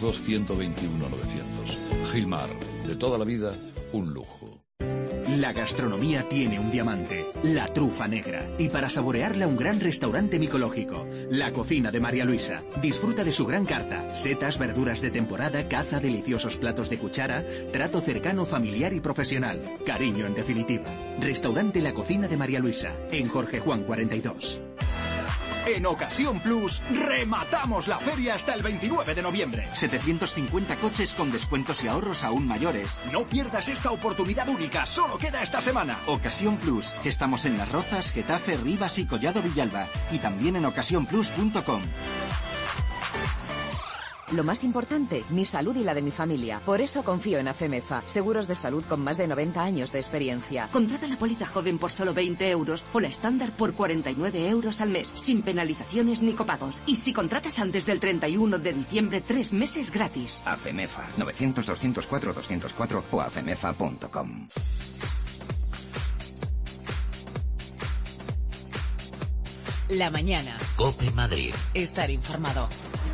902-121-900. Gilmar, de toda la vida, un lujo. La gastronomía tiene un diamante, la trufa negra. Y para saborearla, un gran restaurante micológico. La cocina de María Luisa. Disfruta de su gran carta. Setas, verduras de temporada, caza, deliciosos platos de cuchara, trato cercano, familiar y profesional. Cariño en definitiva. Restaurante La Cocina de María Luisa, en Jorge Juan 42. En Ocasión Plus, rematamos la feria hasta el 29 de noviembre. 750 coches con descuentos y ahorros aún mayores. No pierdas esta oportunidad única, solo queda esta semana. Ocasión Plus. Estamos en Las Rozas, Getafe, Rivas y Collado Villalba. Y también en ocasiónplus.com. Lo más importante, mi salud y la de mi familia. Por eso confío en AFEMEFA. Seguros de salud con más de 90 años de experiencia. Contrata la póliza joven por solo 20 euros o la estándar por 49 euros al mes, sin penalizaciones ni copagos. Y si contratas antes del 31 de diciembre, 3 meses gratis. AFEMEFA, 900-204-204 o afemefa.com. La mañana. COPE Madrid. Estar informado.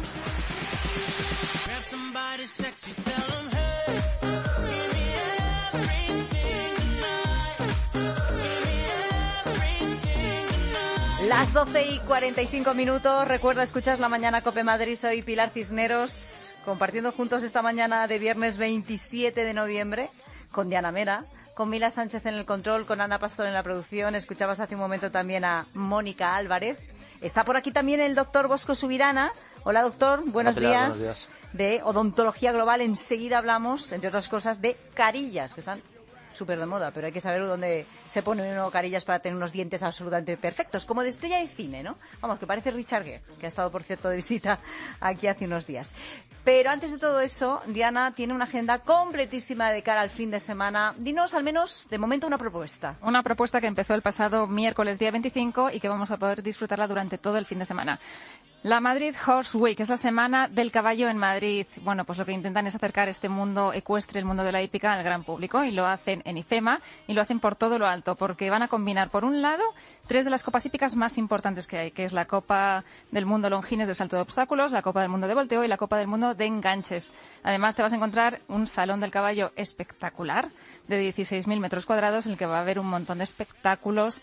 Las 12:45. Recuerda, escuchas La Mañana COPE Madrid. Soy Pilar Cisneros, compartiendo juntos esta mañana de viernes 27 de noviembre con Diana Mera, con Mila Sánchez en el control, con Ana Pastor en la producción. Escuchabas hace un momento también a Mónica Álvarez. Está por aquí también el doctor Bosco Subirana. Hola, doctor. Buenos días. De odontología global. Enseguida hablamos, entre otras cosas, de carillas, que están súper de moda, pero hay que saber dónde se pone uno carillas para tener unos dientes absolutamente perfectos, como de estrella de cine, ¿no? Vamos, que parece Richard Gere, que ha estado, por cierto, de visita aquí hace unos días. Pero antes de todo eso, Diana tiene una agenda completísima de cara al fin de semana. Dinos, al menos, de momento, una propuesta. Una propuesta que empezó el pasado miércoles día 25 y que vamos a poder disfrutarla durante todo el fin de semana. La Madrid Horse Week, esa semana del caballo en Madrid. Bueno, pues lo que intentan es acercar este mundo ecuestre, el mundo de la hípica, al gran público, y lo hacen en IFEMA y lo hacen por todo lo alto, porque van a combinar, por un lado, 3 de las copas hípicas más importantes que hay, que es la Copa del Mundo Longines de salto de obstáculos, la Copa del Mundo de volteo y la Copa del Mundo de enganches. Además, te vas a encontrar un salón del caballo espectacular de 16.000 metros cuadrados, en el que va a haber un montón de espectáculos,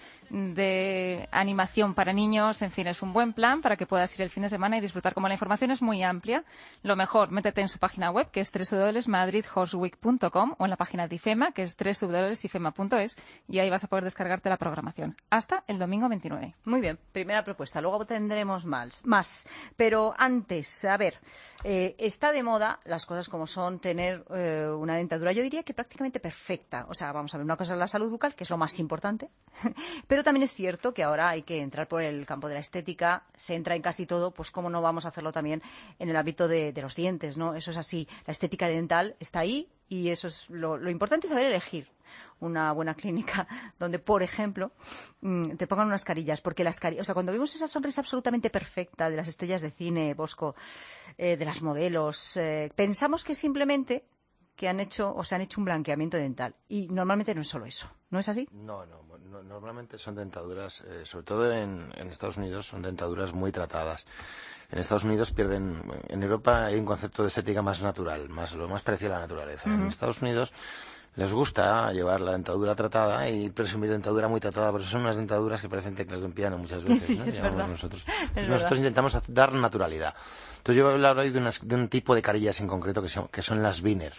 de animación para niños. En fin, es un buen plan para que puedas ir el fin de semana y disfrutar. Como la información es muy amplia, lo mejor, métete en su página web, que es www.madridhorseweek.com, o en la página de IFEMA, que es www.ifema.es, y ahí vas a poder descargarte la programación hasta el domingo 29. Muy bien, primera propuesta. Luego tendremos más. Pero antes, a ver, está de moda las cosas como son tener una dentadura, yo diría que prácticamente perfecta. O sea, vamos a ver, una cosa es la salud bucal, que es lo más importante, pero también es cierto que ahora hay que entrar por el campo de la estética, se entra en casi todo, pues cómo no vamos a hacerlo también en el ámbito de los dientes, ¿no? Eso es así, la estética dental está ahí y eso es lo importante, es saber elegir una buena clínica donde, por ejemplo, te pongan unas carillas, porque las carillas, o sea, cuando vemos esa sonrisa absolutamente perfecta de las estrellas de cine, Bosco, de las modelos, pensamos que simplemente que han hecho un blanqueamiento dental, y normalmente no es solo eso, ¿no es así? No, normalmente son dentaduras, sobre todo en Estados Unidos, son dentaduras muy tratadas. En Estados Unidos en Europa hay un concepto de estética más natural, lo más parecido a la naturaleza. En Estados Unidos les gusta llevar la dentadura tratada y presumir dentadura muy tratada, pero son unas dentaduras que parecen teclas de un piano muchas veces, sí, ¿no? Es verdad. Nosotros intentamos dar naturalidad. Entonces yo voy a hablar hoy de un tipo de carillas en concreto que son las Wiener.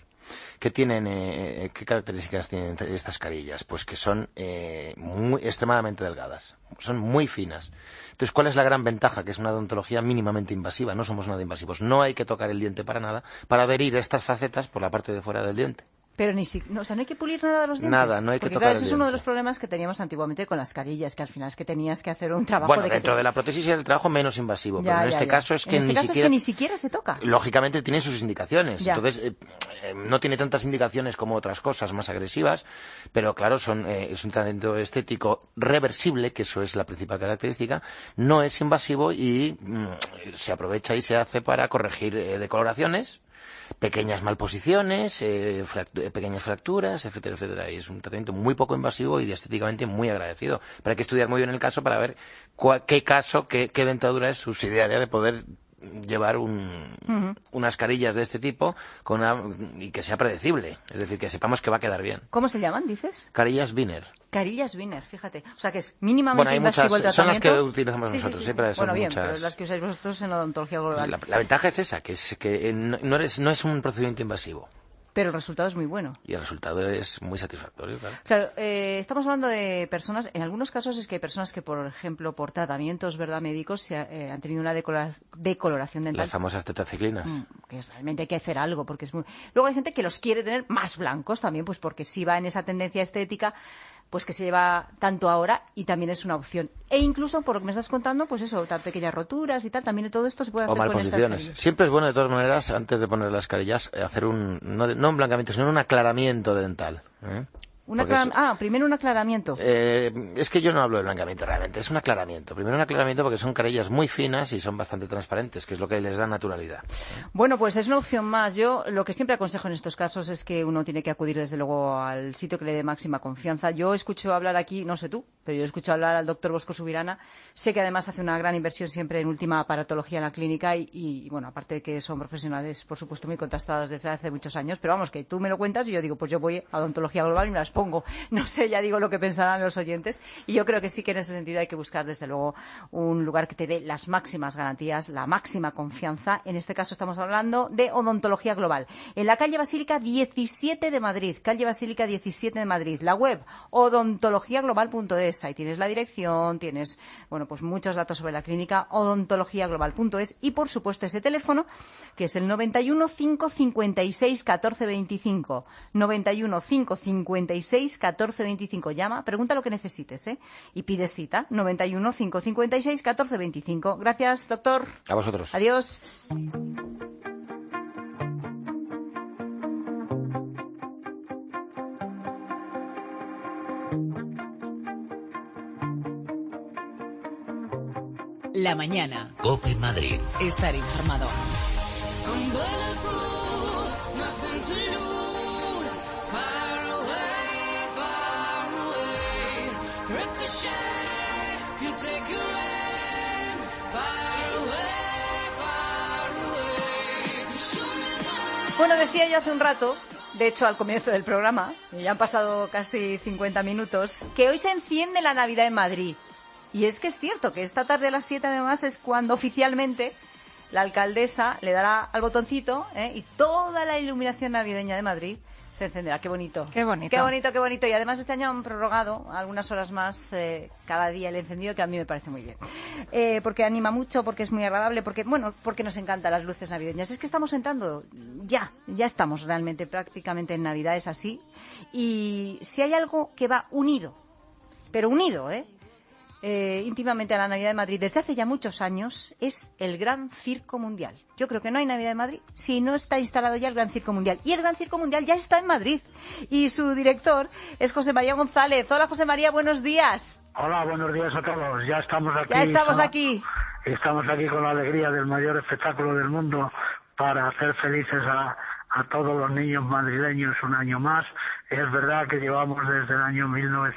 ¿Qué características tienen estas carillas? Pues que son extremadamente delgadas, son muy finas. Entonces, ¿cuál es la gran ventaja? Que es una odontología mínimamente invasiva, no somos nada invasivos. No hay que tocar el diente para nada, para adherir estas facetas por la parte de fuera del diente. Pero no hay que pulir nada de los dientes. Nada, no hay que porque, tocar claro, el ese es diente. uno de los problemas que teníamos antiguamente con las carillas, que al final es que tenías que hacer un trabajo dentro de la prótesis y el trabajo menos invasivo, pero en este caso es que ni siquiera se toca. Lógicamente tiene sus indicaciones. Ya. Entonces, no tiene tantas indicaciones como otras cosas más agresivas, pero claro, es un tratamiento estético reversible, que eso es la principal característica. No es invasivo y se aprovecha y se hace para corregir decoloraciones, pequeñas malposiciones, pequeñas fracturas, etcétera, etcétera. Y es un tratamiento muy poco invasivo y estéticamente muy agradecido. Pero hay que estudiar muy bien el caso para ver qué dentadura es subsidiaria de poder llevar unas carillas de este tipo y que sea predecible. Es decir, que sepamos que va a quedar bien. ¿Cómo se llaman, dices? Carillas Wiener. Carillas Wiener, fíjate. O sea, que es mínimamente invasivo el tratamiento. Son las que utilizamos nosotros. Sí. Bueno, bien, pero las que usáis vosotros en odontología global. La ventaja es esa, que no es un procedimiento invasivo. Pero el resultado es muy bueno. Y el resultado es muy satisfactorio, claro. Claro, estamos hablando de personas, en algunos casos es que hay personas que, por ejemplo, por tratamientos médicos han tenido una decoloración dental. Las famosas tetaciclinas. Que realmente hay que hacer algo, porque es muy... Luego hay gente que los quiere tener más blancos también, pues porque sí va en esa tendencia estética, pues que se lleva tanto ahora, y también es una opción. E incluso, por lo que me estás contando, pues eso, tan pequeñas roturas y tal, también todo esto se puede hacer con estas carillas. Siempre es bueno, de todas maneras, antes de poner las carillas, hacer no un blanqueamiento, sino un aclaramiento dental. Primero un aclaramiento. Es que yo no hablo de blanqueamiento realmente, es un aclaramiento. Primero un aclaramiento porque son carillas muy finas y son bastante transparentes, que es lo que les da naturalidad. Bueno, pues es una opción más. Yo lo que siempre aconsejo en estos casos es que uno tiene que acudir desde luego al sitio que le dé máxima confianza. Yo escucho hablar aquí, no sé tú, pero yo escucho hablar al doctor Bosco Subirana. Sé que además hace una gran inversión siempre en última aparatología en la clínica y bueno, aparte de que son profesionales, por supuesto, muy contrastados desde hace muchos años, pero vamos, que tú me lo cuentas y yo digo, pues yo voy a odontología global y me las pongo. No sé, ya digo lo que pensarán los oyentes. Y yo creo que sí que en ese sentido hay que buscar, desde luego, un lugar que te dé las máximas garantías, la máxima confianza. En este caso estamos hablando de odontología global. En la calle Basílica 17 de Madrid. Calle Basílica 17 de Madrid. La web odontologiaglobal.es. Ahí tienes la dirección, tienes, bueno, pues muchos datos sobre la clínica, odontologiaglobal.es. Y, por supuesto, ese teléfono, que es el 91 556 1425. 91 556 556 14 25. Llama, pregunta lo que necesites, y pides cita. 91 556 14 25. Gracias, doctor. A vosotros. Adiós. La mañana. COPE Madrid. Estar informado. Bueno, decía yo hace un rato, de hecho al comienzo del programa, y ya han pasado casi 50 minutos, que hoy se enciende la Navidad en Madrid. Y es que es cierto que esta tarde a las 7 además es cuando oficialmente la alcaldesa le dará al botoncito y toda la iluminación navideña de Madrid se encenderá. Qué bonito. Qué bonito. Qué bonito, qué bonito. Y además este año han prorrogado algunas horas más cada día el encendido, que a mí me parece muy bien. Porque anima mucho, porque es muy agradable, porque nos encantan las luces navideñas. Es que estamos entrando, ya estamos realmente prácticamente en Navidad, es así. Y si hay algo que va unido, pero unido, íntimamente a la Navidad de Madrid desde hace ya muchos años, es el Gran Circo Mundial. Yo creo que no hay Navidad de Madrid si no está instalado ya el Gran Circo Mundial. Y el Gran Circo Mundial ya está en Madrid. Y su director es José María González. Hola, José María, buenos días. Hola, buenos días a todos. Ya estamos aquí. Estamos aquí con la alegría del mayor espectáculo del mundo para hacer felices a todos los niños madrileños un año más. Es verdad que llevamos desde el año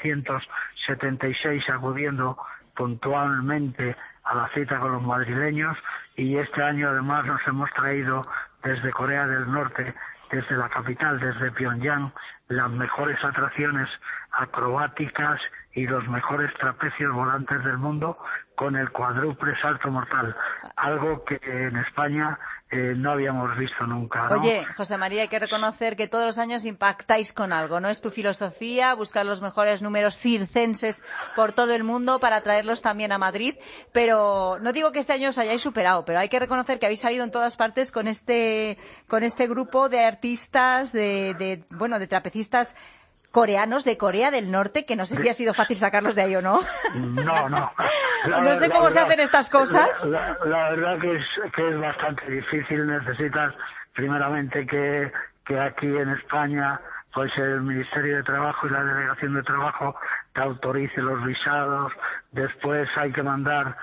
1976 acudiendo puntualmente a la cita con los madrileños, y este año además nos hemos traído desde Corea del Norte, desde la capital, desde Pyongyang, las mejores atracciones acrobáticas y los mejores trapecios volantes del mundo con el cuádruple salto mortal, algo que en España no habíamos visto nunca, ¿no? Oye, José María, hay que reconocer que todos los años impactáis con algo, ¿no? Es tu filosofía, buscar los mejores números circenses por todo el mundo para traerlos también a Madrid, pero no digo que este año os hayáis superado, pero hay que reconocer que habéis salido en todas partes con este grupo de artistas, de trapecistas coreanos de Corea del Norte, que no sé si ha sido fácil sacarlos de ahí o no. No. No sé cómo se hacen estas cosas. La verdad que es bastante difícil. Necesitas primeramente que aquí en España pues el Ministerio de Trabajo y la Delegación de Trabajo te autorice los visados. Después hay que mandar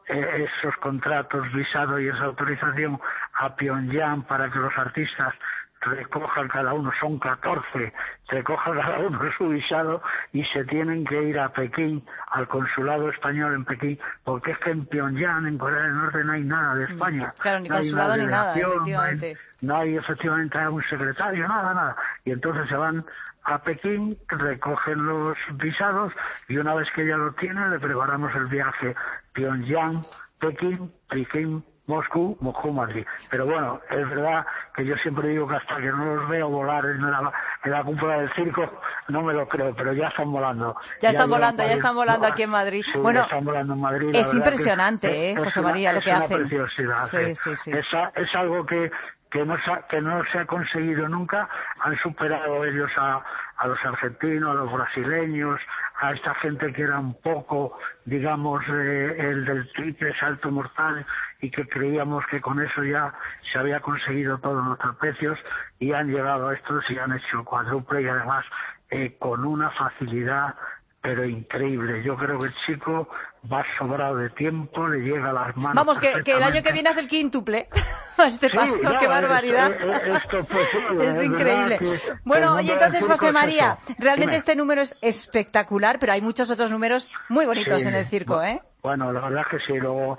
esos contratos, visado y esa autorización a Pyongyang para que los artistas recojan cada uno, son 14, recojan cada uno su visado y se tienen que ir a Pekín, al consulado español en Pekín, porque es que en Pyongyang, en Corea del Norte, no hay nada de España. Claro, ni consulado ni nada, efectivamente. No hay efectivamente un secretario, nada. Y entonces se van a Pekín, recogen los visados y una vez que ya lo tienen, le preparamos el viaje Pyongyang, Pekín, Moscú, Madrid. Pero bueno, es verdad que yo siempre digo que hasta que no los veo volar en la cúpula del circo, no me lo creo, pero ya están volando. Ya están volando aquí en Madrid. Sí, bueno, están volando en Madrid. Es impresionante, José María, lo que hacen. Es una preciosidad. Sí. Es algo que no se ha conseguido nunca. Han superado ellos a los argentinos, a los brasileños, a esta gente que era un poco, digamos, el del triple salto mortal, y que creíamos que con eso ya se había conseguido todos los trapecios, y han llegado a estos y han hecho el cuádruple, y además con una facilidad pero increíble. Yo creo que el chico va sobrado de tiempo, le llega a las manos. Vamos, que el año que viene hace el quíntuple a este paso, qué barbaridad. Esto pues, es increíble. Bueno, y entonces, José María, realmente este número es espectacular, pero hay muchos otros números muy bonitos en el circo, ¿eh? Bueno, la verdad es que sí. Luego,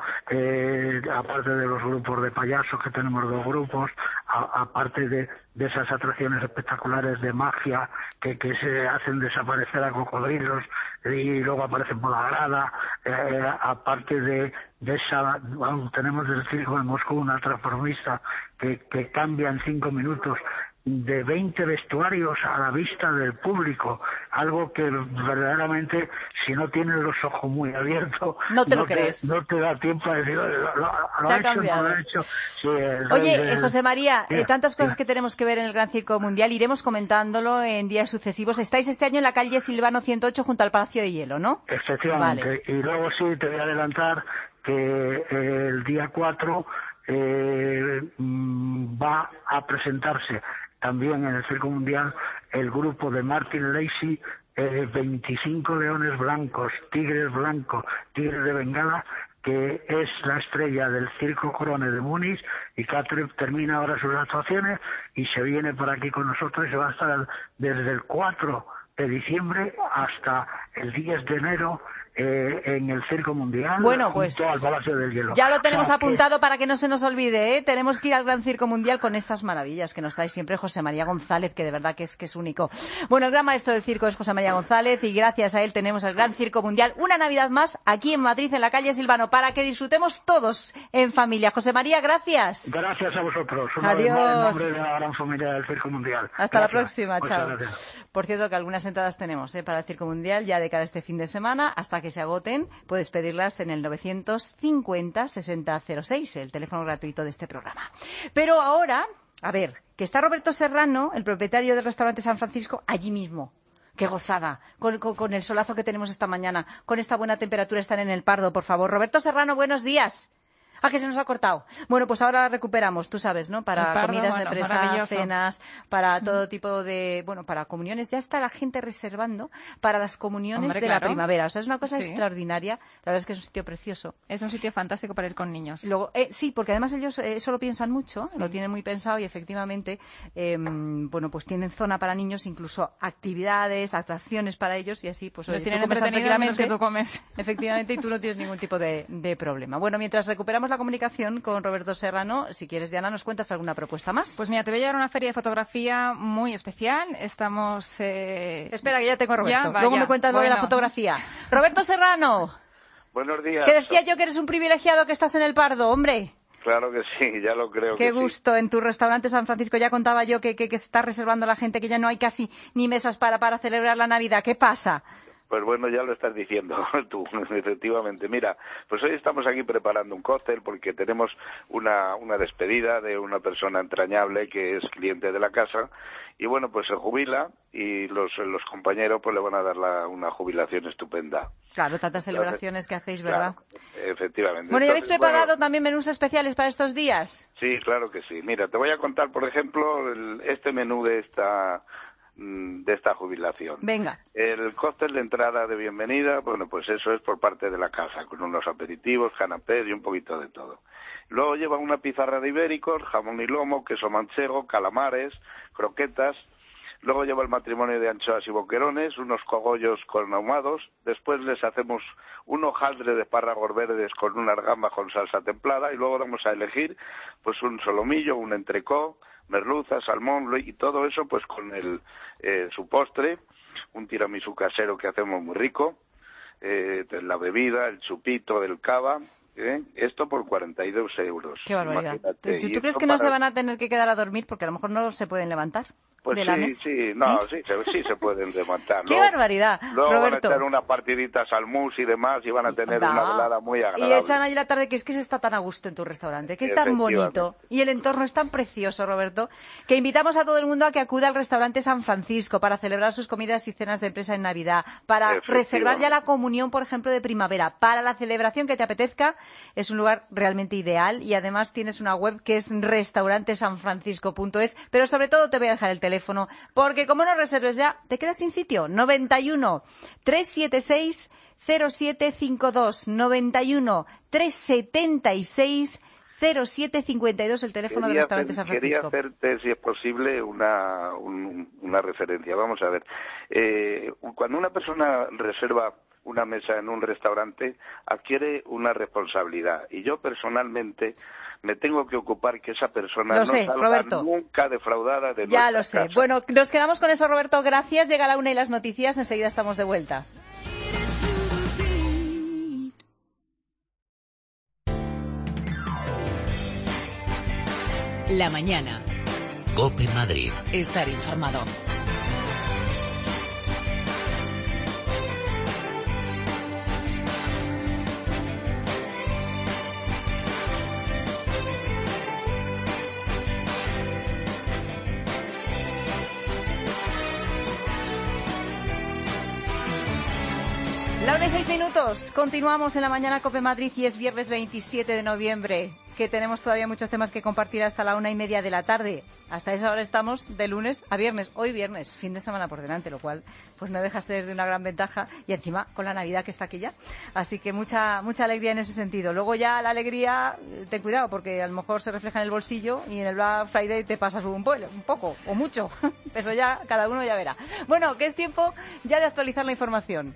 aparte de los grupos de payasos, que tenemos 2 grupos, aparte de esas atracciones espectaculares de magia que se hacen desaparecer a cocodrilos y luego aparecen por la grada, aparte de esa, tenemos del circo de Moscú una transformista que cambia en 5 minutos de 20 vestuarios a la vista del público, algo que verdaderamente, si no tienes los ojos muy abiertos, no te lo crees. No te da tiempo a decir, lo se ha ha cambiado. No lo ha hecho. Sí, Oye, José María, tantas cosas que tenemos que ver en el Gran Circo Mundial, iremos comentándolo en días sucesivos. Estáis este año en la calle Silvano 108 junto al Palacio de Hielo, ¿no? Efectivamente. Vale. Y luego sí, te voy a adelantar que el día 4 va a presentarse también en el Circo Mundial el grupo de Martin Lacey, 25 leones blancos, tigres de Bengala, que es la estrella del Circo Corone de Múnich, y Catherine termina ahora sus actuaciones y se viene por aquí con nosotros y se va a estar desde el 4 de diciembre hasta el 10 de enero en el Circo Mundial, bueno, pues, junto al Palacio del Hielo. Ya lo tenemos apuntado para que no se nos olvide, ¿eh? Tenemos que ir al Gran Circo Mundial con estas maravillas que nos trae siempre José María González, que de verdad que es único. Bueno, el gran maestro del circo es José María González y gracias a él tenemos el Gran Circo Mundial, una Navidad más aquí en Madrid, en la calle Silvano, para que disfrutemos todos en familia. José María, gracias. Gracias a vosotros. Adiós. En nombre de la gran familia del Circo Mundial. Hasta gracias. La próxima, chao. Gracias. Por cierto, que algunas entradas tenemos para el Circo Mundial ya de cara a este fin de semana, hasta que se agoten. Puedes pedirlas en el 950-6006, el teléfono gratuito de este programa. Pero ahora, a ver, que está Roberto Serrano, el propietario del restaurante San Francisco, allí mismo. ¡Qué gozada! Con el solazo que tenemos esta mañana, con esta buena temperatura, están en el Pardo, por favor. Roberto Serrano, buenos días. Ah, que se nos ha cortado. Bueno, pues ahora la recuperamos, tú sabes, ¿no? Para Pardo, comidas de empresa, cenas, para todo tipo de... Bueno, para comuniones. Ya está la gente reservando para las comuniones de la primavera. O sea, es una cosa extraordinaria. La verdad es que es un sitio precioso. Es un sitio fantástico para ir con niños. Luego, sí, porque además ellos eso lo piensan mucho, lo tienen muy pensado y efectivamente, bueno, pues tienen zona para niños, incluso actividades, atracciones para ellos y así, pues les tienen entretenidos mientras que tú comes. Efectivamente, y tú no tienes ningún tipo de problema. Bueno, mientras recuperamos la comunicación con Roberto Serrano, si quieres, Diana, ¿nos cuentas alguna propuesta más? Pues mira, te voy a llevar a una feria de fotografía muy especial. Estamos... Espera, que ya tengo a Roberto. Ya, luego me cuentas lo de la fotografía. Roberto Serrano. Buenos días. Que decía yo que eres un privilegiado que estás en el Pardo, hombre. Claro que sí, ya lo creo. Qué gusto, en tu restaurante San Francisco. Ya contaba yo que está reservando la gente, que ya no hay casi ni mesas para celebrar la Navidad. ¿Qué pasa? Pues bueno, ya lo estás diciendo tú, efectivamente. Mira, pues hoy estamos aquí preparando un cóctel porque tenemos una despedida de una persona entrañable que es cliente de la casa y bueno, pues se jubila y los compañeros pues le van a dar una jubilación estupenda. Claro, tantas celebraciones que hacéis, ¿verdad? Claro, efectivamente. Bueno, ¿ya habéis preparado también menús especiales para estos días? Sí, claro que sí. Mira, te voy a contar, por ejemplo, este menú de esta jubilación. Venga. El cóctel de entrada de bienvenida, bueno, pues eso es por parte de la casa, con unos aperitivos, canapés y un poquito de todo. Luego lleva una pizarra de ibéricos, jamón y lomo, queso manchego, calamares, croquetas. Luego lleva el matrimonio de anchoas y boquerones, unos cogollos con ahumados. Después les hacemos un hojaldre de espárragos verdes con unas gambas con salsa templada y luego vamos a elegir pues un solomillo, un entrecó, merluza, salmón y todo eso pues con su postre, un tiramisú casero que hacemos muy rico, la bebida, el chupito del cava, esto por 42 euros. ¡Qué barbaridad! ¿Tú crees que no se van a tener que quedar a dormir porque a lo mejor no se pueden levantar? Pues de la mesa. Sí se pueden levantar. ¡Qué barbaridad, luego Roberto! Van a echar unas partiditas al mus y demás y van a tener una velada muy agradable. Y echan allí la tarde, que es que se está tan a gusto en tu restaurante, que es tan bonito y el entorno es tan precioso, Roberto, que invitamos a todo el mundo a que acuda al restaurante San Francisco para celebrar sus comidas y cenas de empresa en Navidad, para reservar ya la comunión, por ejemplo, de primavera, para la celebración que te apetezca. Es un lugar realmente ideal y además tienes una web que es restaurantesanfrancisco.es, pero sobre todo te voy a dejar el teléfono, porque como no reserves ya, te quedas sin sitio. 91 376 0752, 91 376 0752, el teléfono del restaurante San Francisco. Quería hacerte, si es posible, una referencia. Vamos a ver. Cuando una persona reserva una mesa en un restaurante, adquiere una responsabilidad. Y yo personalmente me tengo que ocupar que esa persona no salga Roberto, nunca defraudada de ya nuestra lo sé. casa. Bueno, nos quedamos con eso, Roberto. Gracias. Llega la 1 y las noticias. Enseguida estamos de vuelta. La mañana. COPE Madrid. Estar informado. La 1:06. Continuamos en la mañana COPE Madrid y es viernes 27 de noviembre, que tenemos todavía muchos temas que compartir hasta la 1:30 de la tarde. Hasta esa hora estamos de lunes a viernes. Hoy viernes, fin de semana por delante, lo cual pues no deja de ser de una gran ventaja, y encima con la Navidad que está aquí ya. Así que mucha alegría en ese sentido. Luego ya la alegría, ten cuidado, porque a lo mejor se refleja en el bolsillo y en el Black Friday te pasas un poco o mucho. Eso ya cada uno ya verá. Bueno, que es tiempo ya de actualizar la información.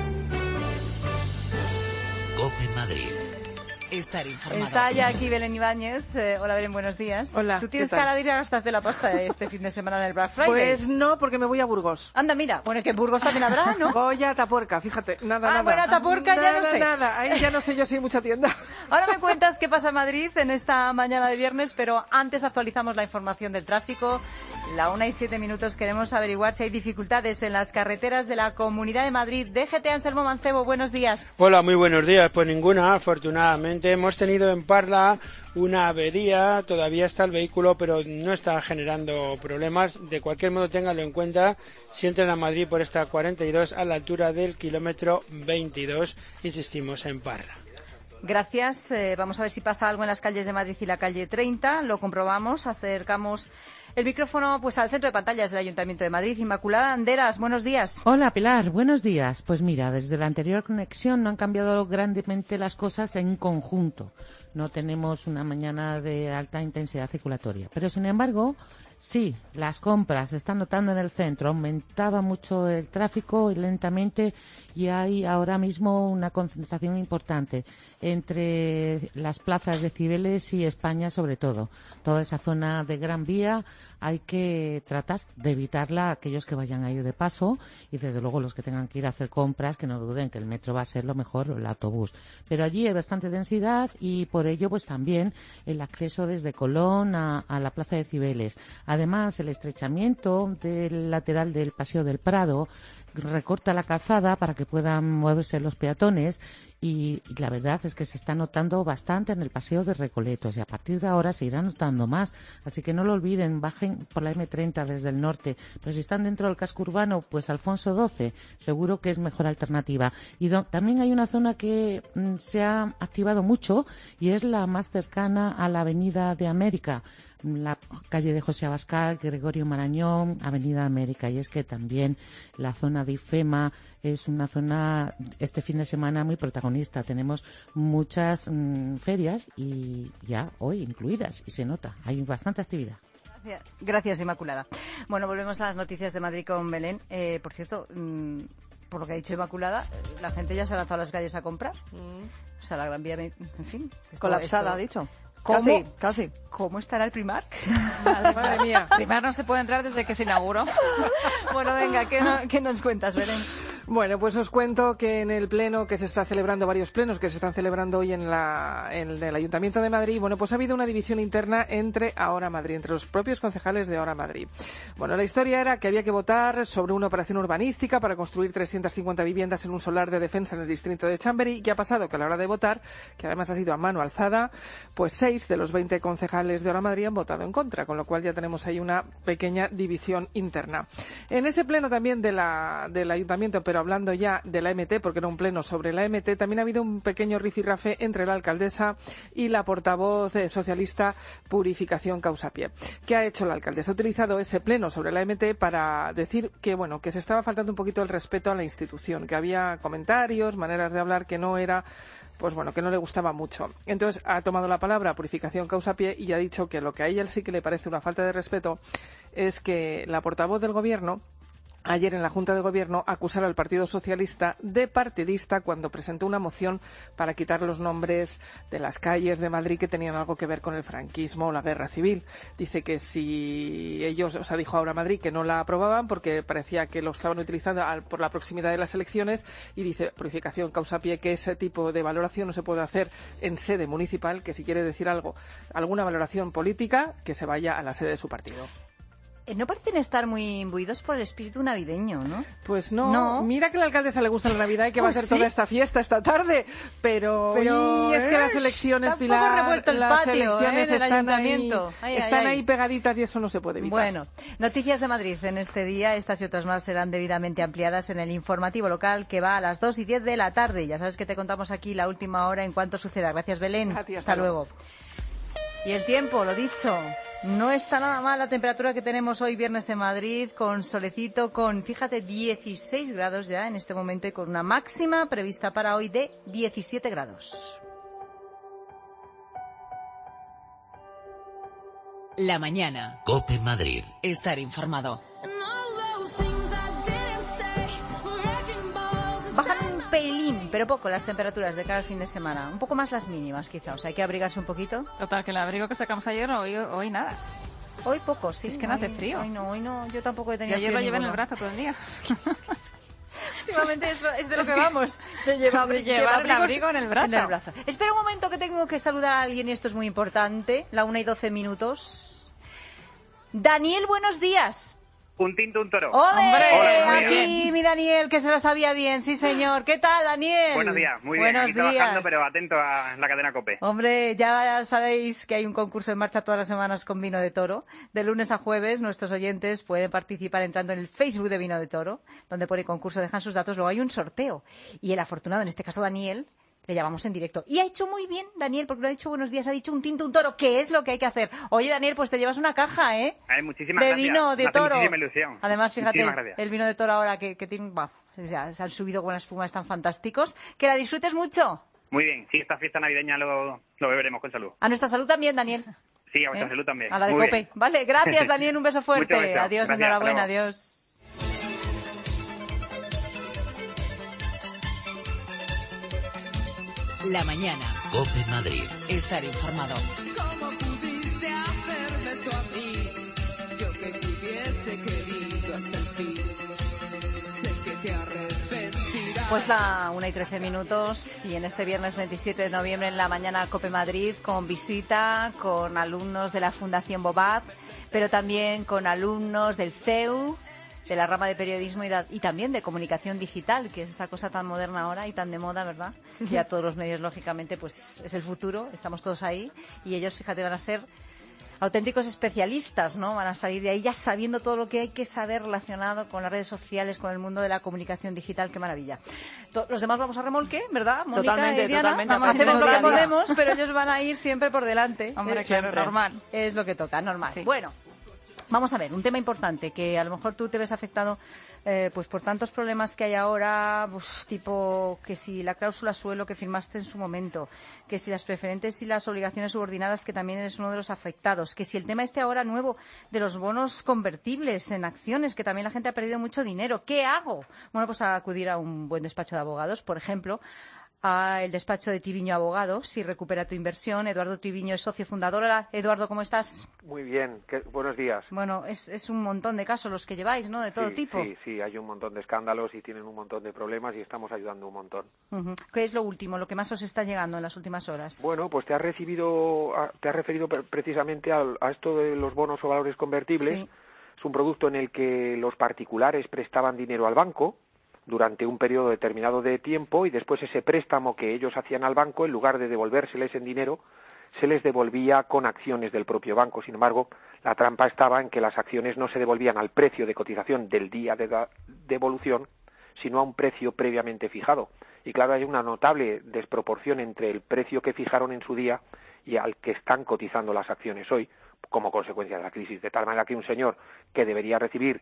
COPE Madrid. Estar informado. Está ya aquí Belén Ibáñez. Hola Belén, buenos días. Hola. ¿Tú tienes cara de ir a gastarte la pasta este fin de semana en el Black Friday? Pues no, porque me voy a Burgos. Anda, mira, bueno, que en Burgos también habrá, ¿no? Voy a Atapuerca, fíjate, nada. Bueno, Atapuerca ya no sé. Nada, ahí ya no sé yo si hay mucha tienda. Ahora me cuentas qué pasa en Madrid en esta mañana de viernes, pero antes actualizamos la información del tráfico. La 1:07 queremos averiguar si hay dificultades en las carreteras de la Comunidad de Madrid. DGT Anselmo Mancebo, buenos días. Hola, muy buenos días. Pues ninguna, afortunadamente. Hemos tenido en Parla una avería, todavía está el vehículo, pero no está generando problemas. De cualquier modo, ténganlo en cuenta, si entran a Madrid por esta 42 a la altura del kilómetro 22, insistimos, en Parla. Gracias. Vamos a ver si pasa algo en las calles de Madrid y la calle 30. Lo comprobamos. Acercamos el micrófono pues al centro de pantallas del Ayuntamiento de Madrid. Inmaculada Anderas, buenos días. Hola Pilar, buenos días. Pues mira, desde la anterior conexión no han cambiado grandemente las cosas en conjunto. No tenemos una mañana de alta intensidad circulatoria. Pero sin embargo, sí, las compras se están notando en el centro. Aumentaba mucho el tráfico y lentamente, y hay ahora mismo una concentración importante entre las plazas de Cibeles y España, sobre todo. Toda esa zona de Gran Vía hay que tratar de evitarla, aquellos que vayan a ir de paso, y desde luego los que tengan que ir a hacer compras, que no duden que el metro va a ser lo mejor, o el autobús. Pero allí hay bastante densidad y por ello pues también el acceso desde Colón a la plaza de Cibeles. Además, el estrechamiento del lateral del Paseo del Prado recorta la calzada para que puedan moverse los peatones, y la verdad es que se está notando bastante en el Paseo de Recoletos, y a partir de ahora se irá notando más, así que no lo olviden, bajen por la M30 desde el norte, pero si están dentro del casco urbano, pues Alfonso XII seguro que es mejor alternativa. Y también hay una zona que se ha activado mucho y es la más cercana a la Avenida de América, la calle de José Abascal, Gregorio Marañón, Avenida América, y es que también la zona de IFEMA es una zona este fin de semana muy protagonista. Tenemos muchas ferias, y ya hoy incluidas, y se nota, hay bastante actividad. Gracias, Inmaculada. Bueno, volvemos a las noticias de Madrid con Belén. Por cierto, por lo que ha dicho Inmaculada, la gente ya se ha lanzado a las calles a comprar. O sea, la Gran Vía, en fin. Colapsada, ha dicho. Casi. ¿Cómo estará el Primark? Madre mía. Primark no se puede entrar desde que se inauguró. Bueno, venga, ¿qué nos cuentas, Belén? Bueno, pues os cuento que en el pleno que se está celebrando, varios plenos que se están celebrando hoy en el Ayuntamiento de Madrid, bueno, pues ha habido una división interna entre Ahora Madrid, entre los propios concejales de Ahora Madrid. Bueno, la historia era que había que votar sobre una operación urbanística para construir 350 viviendas en un solar de defensa en el distrito de Chamberí. ¿Qué ha pasado? Que a la hora de votar, que además ha sido a mano alzada, pues 6 de los 20 concejales de Ahora Madrid han votado en contra, con lo cual ya tenemos ahí una pequeña división interna. En ese pleno también del Ayuntamiento, pero hablando ya de la MT, porque era un pleno sobre la MT, también ha habido un pequeño rifirrafe entre la alcaldesa y la portavoz socialista Purificación Causapié. ¿Qué ha hecho la alcaldesa? Ha utilizado ese pleno sobre la MT para decir que, bueno, que se estaba faltando un poquito el respeto a la institución, que había comentarios, maneras de hablar que no era, pues bueno, que no le gustaba mucho. Entonces ha tomado la palabra Purificación Causapié y ha dicho que lo que a ella sí que le parece una falta de respeto es que la portavoz del Gobierno ayer en la Junta de Gobierno acusar al Partido Socialista de partidista cuando presentó una moción para quitar los nombres de las calles de Madrid que tenían algo que ver con el franquismo o la guerra civil. Dice que si ellos, o sea, dijo Ahora Madrid que no la aprobaban porque parecía que lo estaban utilizando por la proximidad de las elecciones, y dice Purificación causa pie que ese tipo de valoración no se puede hacer en sede municipal, que si quiere decir algo, alguna valoración política, que se vaya a la sede de su partido. No parecen estar muy imbuidos por el espíritu navideño, ¿no? Pues no. Mira que a la alcaldesa le gusta la Navidad y que va a ser toda esta fiesta esta tarde, pero es que las elecciones, Pilar, revuelto el las patio, elecciones en el están ayuntamiento. Están ahí pegaditas y eso no se puede evitar. Bueno, noticias de Madrid en este día. Estas y otras más serán debidamente ampliadas en el informativo local que va a las 2:10 de la tarde. Ya sabes que te contamos aquí la última hora en cuanto suceda. Gracias, Belén. Hasta luego. Y el tiempo, lo dicho. No está nada mal la temperatura que tenemos hoy viernes en Madrid, con solecito, con, fíjate, 16 grados ya en este momento y con una máxima prevista para hoy de 17 grados. La mañana. COPE Madrid. Estar informado. Bajan un pelín, pero poco, las temperaturas de cara al fin de semana. Un poco más las mínimas, quizá. O sea, hay que abrigarse un poquito. Total, que el abrigo que sacamos ayer, hoy nada. Hoy poco, sí. Es que no hace frío. Hoy no. Yo tampoco he tenido frío. Yo ayer lo llevé en el brazo todo el día. Últimamente es de lo que vamos, de llevar un abrigo en el brazo. Espera un momento que tengo que saludar a alguien y esto es muy importante. La 1:12. Daniel, buenos días. Un tinto, un toro. ¡Ole! Aquí mi Daniel, que se lo sabía bien, sí señor. ¿Qué tal, Daniel? Buenos días, muy bien. Aquí trabajando, pero atento a la cadena COPE. Hombre, ya sabéis que hay un concurso en marcha todas las semanas con Vino de Toro. De lunes a jueves, nuestros oyentes pueden participar entrando en el Facebook de Vino de Toro, donde pone concurso, dejan sus datos, luego hay un sorteo. Y el afortunado, en este caso Daniel, le llamamos en directo. Y ha hecho muy bien, Daniel, porque lo ha dicho buenos días, ha dicho un tinto, un toro, que es lo que hay que hacer. Oye, Daniel, pues te llevas una caja, ¿eh? Muchísimas de gracias. Vino de Toro. Muchísima ilusión. Además, fíjate, el Vino de Toro ahora que tiene, ya, se han subido con las espumas tan fantásticos. Que la disfrutes mucho. Muy bien, sí, esta fiesta navideña lo beberemos con salud. A nuestra salud también, Daniel. Sí, a vuestra salud también. A la de muy COPE. Bien. Vale, gracias, Daniel, un beso fuerte. Adiós, gracias, enhorabuena, adiós. La mañana. COPE Madrid. Estar informado. ¿Cómo pudiste hacerme esto a mí? Yo que te hubiese querido hasta el fin. Sé que te arrepentirás. Pues la 1:13 y en este viernes 27 de noviembre en la mañana COPE Madrid con visita con alumnos de la Fundación Bobad, pero también con alumnos del CEU, de la rama de periodismo y también de comunicación digital, que es esta cosa tan moderna ahora y tan de moda, ¿verdad? Que a todos los medios, lógicamente, pues es el futuro, estamos todos ahí y ellos, fíjate, van a ser auténticos especialistas, ¿no? Van a salir de ahí ya sabiendo todo lo que hay que saber relacionado con las redes sociales, con el mundo de la comunicación digital. ¡Qué maravilla! Los demás vamos a remolque, ¿verdad, Mónica? Totalmente, y Diana? totalmente. Hacemos lo que podemos, pero ellos van a ir siempre por delante. Hombre, claro, normal. Es lo que toca, normal. Sí. Bueno. Vamos a ver, un tema importante que a lo mejor tú te ves afectado pues por tantos problemas que hay ahora, pues, tipo que si la cláusula suelo que firmaste en su momento, que si las preferentes y las obligaciones subordinadas, que también eres uno de los afectados, que si el tema este ahora nuevo de los bonos convertibles en acciones, que también la gente ha perdido mucho dinero. ¿Qué hago? Bueno, pues a acudir a un buen despacho de abogados, por ejemplo, a el despacho de Triviño Abogados, si recupera tu inversión. Eduardo Triviño es socio fundador. Hola, Eduardo, ¿cómo estás? Muy bien, buenos días. Bueno, es un montón de casos los que lleváis, ¿no? De todo tipo. Sí, hay un montón de escándalos y tienen un montón de problemas y estamos ayudando un montón. ¿Qué es lo último, lo que más os está llegando en las últimas horas? Bueno, pues te has referido precisamente a esto de los bonos o valores convertibles. Sí. Es un producto en el que los particulares prestaban dinero al banco durante un periodo determinado de tiempo y después ese préstamo que ellos hacían al banco, en lugar de devolvérseles en dinero, se les devolvía con acciones del propio banco. Sin embargo, la trampa estaba en que las acciones no se devolvían al precio de cotización del día de la devolución, sino a un precio previamente fijado. Y claro, hay una notable desproporción entre el precio que fijaron en su día y al que están cotizando las acciones hoy, como consecuencia de la crisis, de tal manera que un señor que debería recibir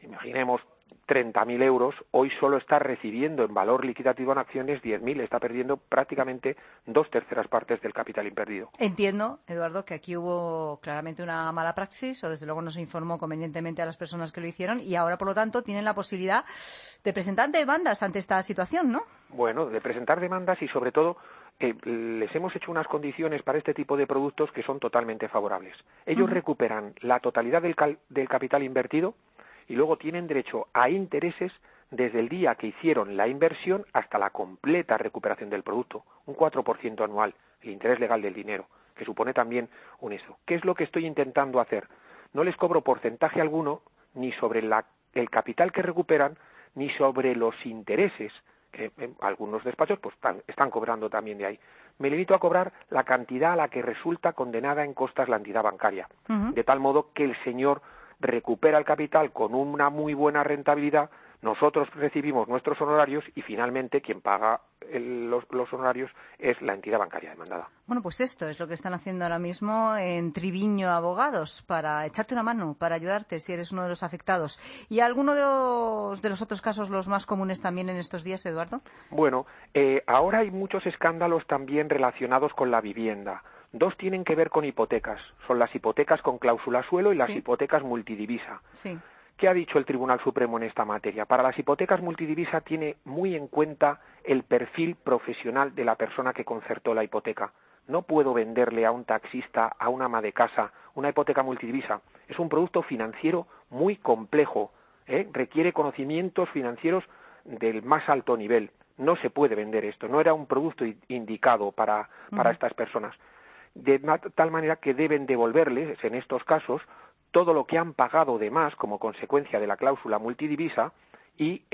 imaginemos 30.000 euros, hoy solo está recibiendo en valor liquidativo en acciones 10.000, está perdiendo prácticamente 2/3 partes del capital invertido. Entiendo, Eduardo, que aquí hubo claramente una mala praxis, o desde luego no se informó convenientemente a las personas que lo hicieron, y ahora, por lo tanto, tienen la posibilidad de presentar demandas ante esta situación, ¿no? Bueno, de presentar demandas y, sobre todo, les hemos hecho unas condiciones para este tipo de productos que son totalmente favorables. Ellos recuperan la totalidad del capital invertido y luego tienen derecho a intereses desde el día que hicieron la inversión hasta la completa recuperación del producto, un 4% anual, el interés legal del dinero, que supone también un eso. ¿Qué es lo que estoy intentando hacer? No les cobro porcentaje alguno ni sobre el capital que recuperan ni sobre los intereses que algunos despachos pues están cobrando también de ahí. Me limito a cobrar la cantidad a la que resulta condenada en costas la entidad bancaria, de tal modo que el señor recupera el capital con una muy buena rentabilidad, nosotros recibimos nuestros honorarios y finalmente quien paga los honorarios es la entidad bancaria demandada. Bueno, pues esto es lo que están haciendo ahora mismo en Triviño Abogados para echarte una mano, para ayudarte si eres uno de los afectados. ¿Y alguno de los otros casos, los más comunes también en estos días, Eduardo? Bueno, ahora hay muchos escándalos también relacionados con la vivienda. Dos tienen que ver con hipotecas. Son las hipotecas con cláusula suelo y las hipotecas multidivisa. Sí. ¿Qué ha dicho el Tribunal Supremo en esta materia? Para las hipotecas multidivisa tiene muy en cuenta el perfil profesional de la persona que concertó la hipoteca. No puedo venderle a un taxista, a una ama de casa, una hipoteca multidivisa. Es un producto financiero muy complejo, requiere conocimientos financieros del más alto nivel. No se puede vender esto. No era un producto indicado para estas personas. De tal manera que deben devolverles, en estos casos, todo lo que han pagado de más como consecuencia de la cláusula multidivisa y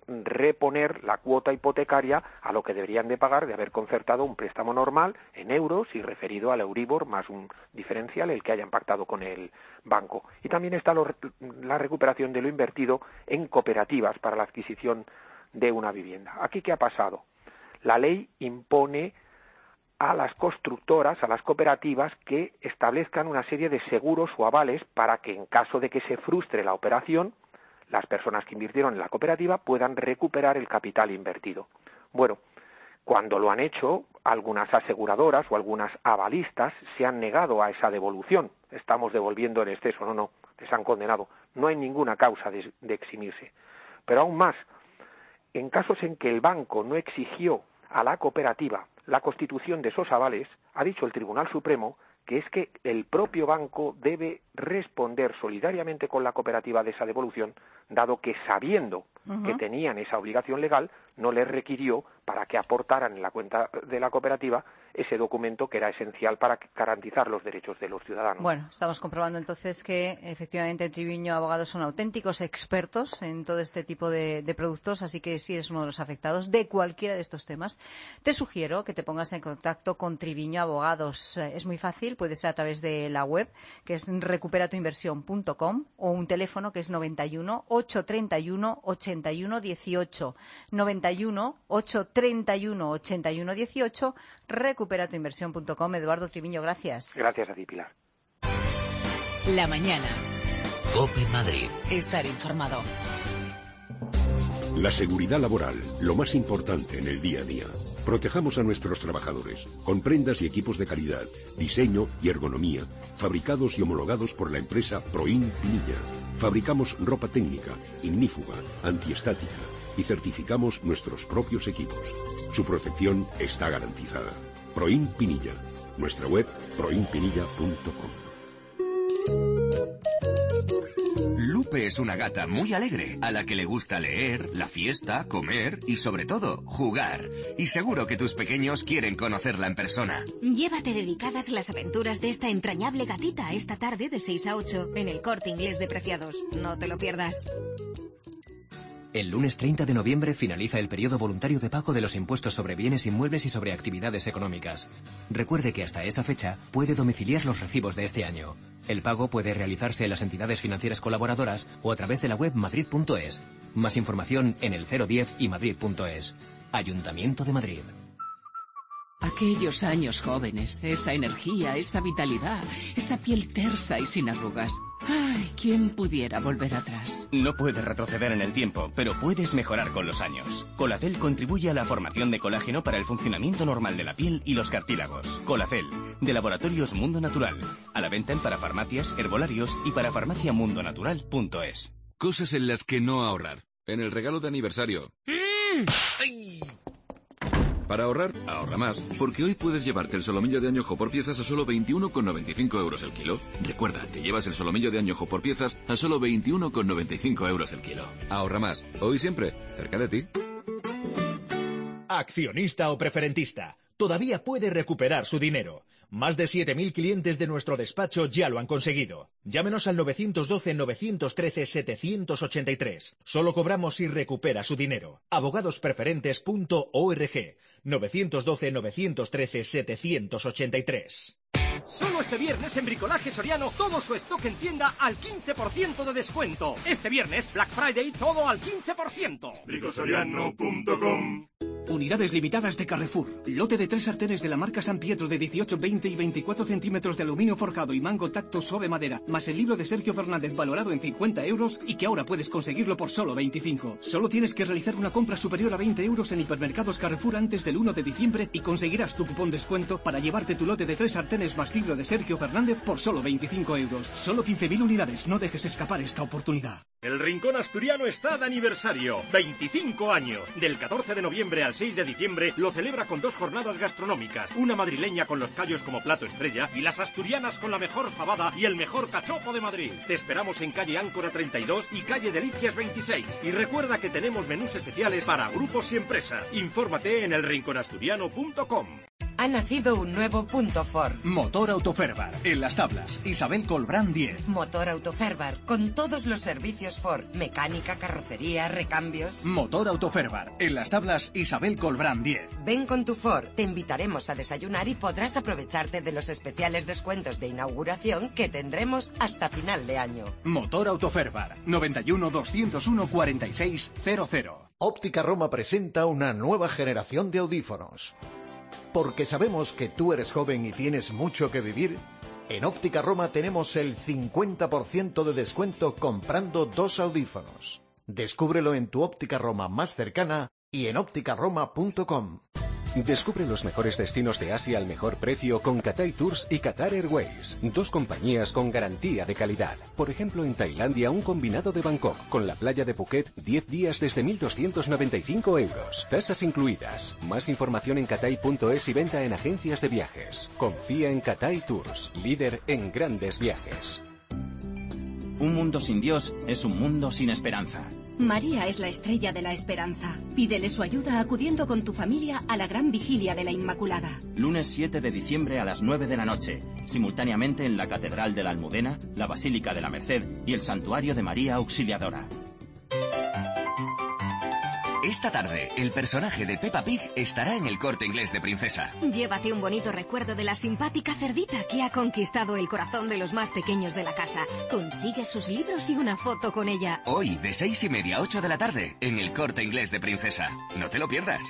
reponer la cuota hipotecaria a lo que deberían de pagar de haber concertado un préstamo normal en euros y referido al Euribor más un diferencial, el que hayan pactado con el banco. Y también está la recuperación de lo invertido en cooperativas para la adquisición de una vivienda. ¿Aquí qué ha pasado? La ley impone a las constructoras, a las cooperativas, que establezcan una serie de seguros o avales para que en caso de que se frustre la operación, las personas que invirtieron en la cooperativa puedan recuperar el capital invertido. Bueno, cuando lo han hecho, algunas aseguradoras o algunas avalistas se han negado a esa devolución. Estamos devolviendo en exceso, no, les han condenado. No hay ninguna causa de eximirse. Pero aún más, en casos en que el banco no exigió a la cooperativa la constitución de esos avales, ha dicho el Tribunal Supremo que es que el propio banco debe responder solidariamente con la cooperativa de esa devolución, dado que sabiendo que tenían esa obligación legal, no les requirió para que aportaran en la cuenta de la cooperativa ese documento que era esencial para garantizar los derechos de los ciudadanos. Bueno, estamos comprobando entonces que efectivamente en Triviño Abogados son auténticos expertos en todo este tipo de productos, así que si eres uno de los afectados de cualquiera de estos temas, te sugiero que te pongas en contacto con Triviño Abogados. Es muy fácil, puede ser a través de la web, que es recuperatuinversión.com, o un teléfono que es 91 831 81 18, 91 831 81 18, recuperatuinversión.com. Eduardo Triviño, gracias. Gracias a ti, Pilar. La mañana. COPE Madrid. Estar informado. La seguridad laboral, lo más importante en el día a día. Protejamos a nuestros trabajadores con prendas y equipos de calidad, diseño y ergonomía, fabricados y homologados por la empresa Proin Pinilla. Fabricamos ropa técnica, ignífuga, antiestática y certificamos nuestros propios equipos. Su protección está garantizada. Proin Pinilla. Nuestra web, proinpinilla.com. Lupe es una gata muy alegre, a la que le gusta leer, la fiesta, comer y sobre todo, jugar. Y seguro que tus pequeños quieren conocerla en persona. Llévate dedicadas las aventuras de esta entrañable gatita esta tarde de 6 a 8 en el Corte Inglés de Preciados. No te lo pierdas. El lunes 30 de noviembre finaliza el periodo voluntario de pago de los impuestos sobre bienes inmuebles y sobre actividades económicas. Recuerde que hasta esa fecha puede domiciliar los recibos de este año. El pago puede realizarse en las entidades financieras colaboradoras o a través de la web madrid.es. Más información en el 010 y madrid.es. Ayuntamiento de Madrid. Aquellos años jóvenes, esa energía, esa vitalidad, esa piel tersa y sin arrugas. Ay, ¿quién pudiera volver atrás? No puedes retroceder en el tiempo, pero puedes mejorar con los años. Colacel contribuye a la formación de colágeno para el funcionamiento normal de la piel y los cartílagos. Colacel, de Laboratorios Mundo Natural. A la venta en parafarmacias, herbolarios y parafarmaciamundonatural.es. Cosas en las que no ahorrar. En el regalo de aniversario. ¡Ay! Para ahorrar, ahorra más, porque hoy puedes llevarte el solomillo de añojo por piezas a solo 21,95 euros el kilo. Recuerda, te llevas el solomillo de añojo por piezas a solo 21,95 euros el kilo. Ahorra más, hoy siempre, cerca de ti. Accionista o preferentista, todavía puede recuperar su dinero. Más de 7.000 clientes de nuestro despacho ya lo han conseguido. Llámenos al 912-913-783. Solo cobramos si recupera su dinero. Abogadospreferentes.org. 912-913-783. Solo este viernes en Bricolaje Soriano todo su stock en tienda al 15% de descuento. Este viernes, Black Friday, todo al 15%. Bricosoriano.com. Unidades limitadas de Carrefour. Lote de 3 sartenes de la marca San Pietro de 18, 20 y 24 centímetros de aluminio forjado y mango tacto suave madera, más el libro de Sergio Fernández valorado en 50 euros y que ahora puedes conseguirlo por solo 25. Solo tienes que realizar una compra superior a 20 euros en hipermercados Carrefour antes del 1 de diciembre y conseguirás tu cupón descuento para llevarte tu lote de 3 sartenes más libro de Sergio Fernández por solo 25 euros. Solo 15.000 unidades. No dejes escapar esta oportunidad. El Rincón Asturiano está de aniversario. 25 años. Del 14 de noviembre al 6 de diciembre lo celebra con 2 jornadas gastronómicas. Una madrileña con los callos como plato estrella y las asturianas con la mejor fabada y el mejor cachopo de Madrid. Te esperamos en calle Áncora 32 y calle Delicias 26. Y recuerda que tenemos menús especiales para grupos y empresas. Infórmate en elrinconasturiano.com. Ha nacido un nuevo punto Ford. Motor Autoferbar, en Las Tablas, Isabel Colbrán 10. Motor Autoferbar, con todos los servicios Ford. Mecánica, carrocería, recambios. Motor Autoferbar, en Las Tablas, Isabel Colbrán 10. Ven con tu Ford, te invitaremos a desayunar y podrás aprovecharte de los especiales descuentos de inauguración que tendremos hasta final de año. Motor Autoferbar, 91 201 4600. Óptica Roma presenta una nueva generación de audífonos. Porque sabemos que tú eres joven y tienes mucho que vivir, en Óptica Roma tenemos el 50% de descuento comprando 2 audífonos. Descúbrelo en tu Óptica Roma más cercana y en ópticaroma.com. Descubre los mejores destinos de Asia al mejor precio con Cathay Tours y Qatar Airways, 2 compañías con garantía de calidad. Por ejemplo, en Tailandia, un combinado de Bangkok con la playa de Phuket, 10 días desde 1.295 euros. Tasas incluidas. Más información en cathay.es y venta en agencias de viajes. Confía en Cathay Tours, líder en grandes viajes. Un mundo sin Dios es un mundo sin esperanza. María es la estrella de la esperanza. Pídele su ayuda acudiendo con tu familia a la gran vigilia de la Inmaculada. Lunes 7 de diciembre a las 9 de la noche, simultáneamente en la Catedral de la Almudena, la Basílica de la Merced y el Santuario de María Auxiliadora. Esta tarde, el personaje de Peppa Pig estará en el Corte Inglés de Princesa. Llévate un bonito recuerdo de la simpática cerdita que ha conquistado el corazón de los más pequeños de la casa. Consigue sus libros y una foto con ella. Hoy, de 6:30 a 8 de la tarde, en el Corte Inglés de Princesa. No te lo pierdas.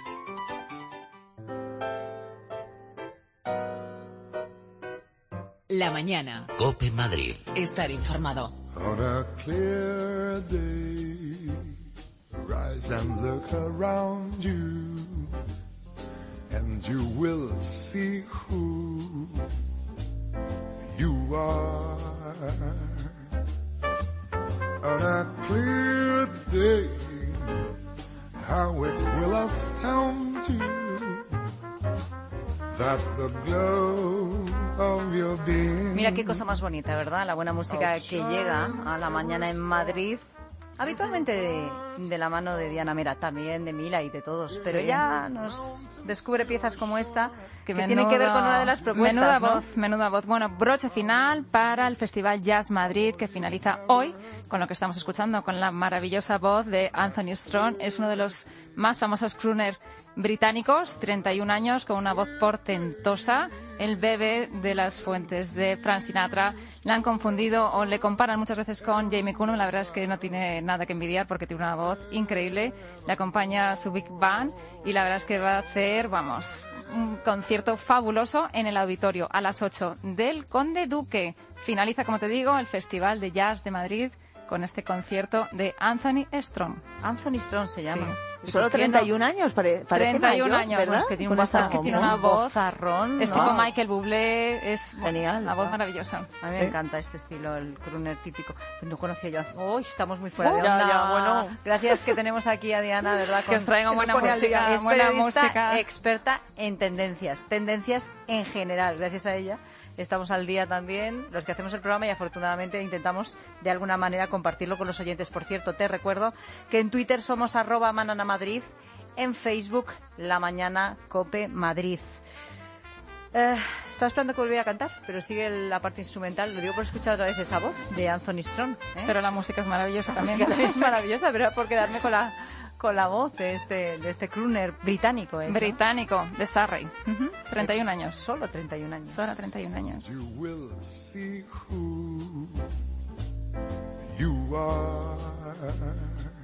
La mañana. COPE Madrid. Estar informado. On a clear day, rise and look around you, and you will see who you are. On a clear day, how it will astound you that the glow of your being. Mira qué cosa más bonita, ¿verdad? La buena música que llega a la mañana en Madrid. Habitualmente de la mano de Diana Mera, también de Mila y de todos, pero Sí. ya nos descubre piezas como esta que Menuda- tienen que ver con una de las propuestas, Menuda voz. Bueno, broche final para el Festival Jazz Madrid, que finaliza hoy con lo que estamos escuchando, con la maravillosa voz de Anthony Strong. Es uno de los más famosos crooner británicos, 31 años, con una voz portentosa, el bebé de las fuentes de Frank Sinatra. Le han confundido o le comparan muchas veces con Jamie Cullum. La verdad es que no tiene nada que envidiar porque tiene una voz increíble. Le acompaña su Big Band y la verdad es que va a hacer, un concierto fabuloso en el auditorio a las 8 del Conde Duque. Finaliza, como te digo, el Festival de Jazz de Madrid con este concierto de Anthony Strong. Anthony Strong se llama. Sí. Solo 31 años, parece 31 mayor, años, ¿verdad? es que tiene un Con esta tiene una voz vozarrón, es ¿no? tipo Michael Bublé, es genial, una voz maravillosa. A mí me encanta este estilo, el crooner típico. No conocía yo. Hoy estamos muy fuera de Ya, onda. ya, bueno. Gracias que tenemos aquí a Diana, ¿verdad? Que os traigo buena nos pone al día. música, Es buena periodista música. experta en tendencias en general. Gracias a ella estamos al día también, los que hacemos el programa, y afortunadamente intentamos de alguna manera compartirlo con los oyentes. Por cierto, te recuerdo que en Twitter somos @mananamadrid, en Facebook La Mañana Cope Madrid. Estaba esperando que volviera a cantar, pero sigue la parte instrumental. Lo digo por escuchar otra vez esa voz de Anthony Strong. Pero la música es maravillosa también. La música es maravillosa, pero era por quedarme con la voz de este crooner británico. ¿No? Británico, de Surrey. 31 años. Solo 31 años. Solo 31 años. You will see who you are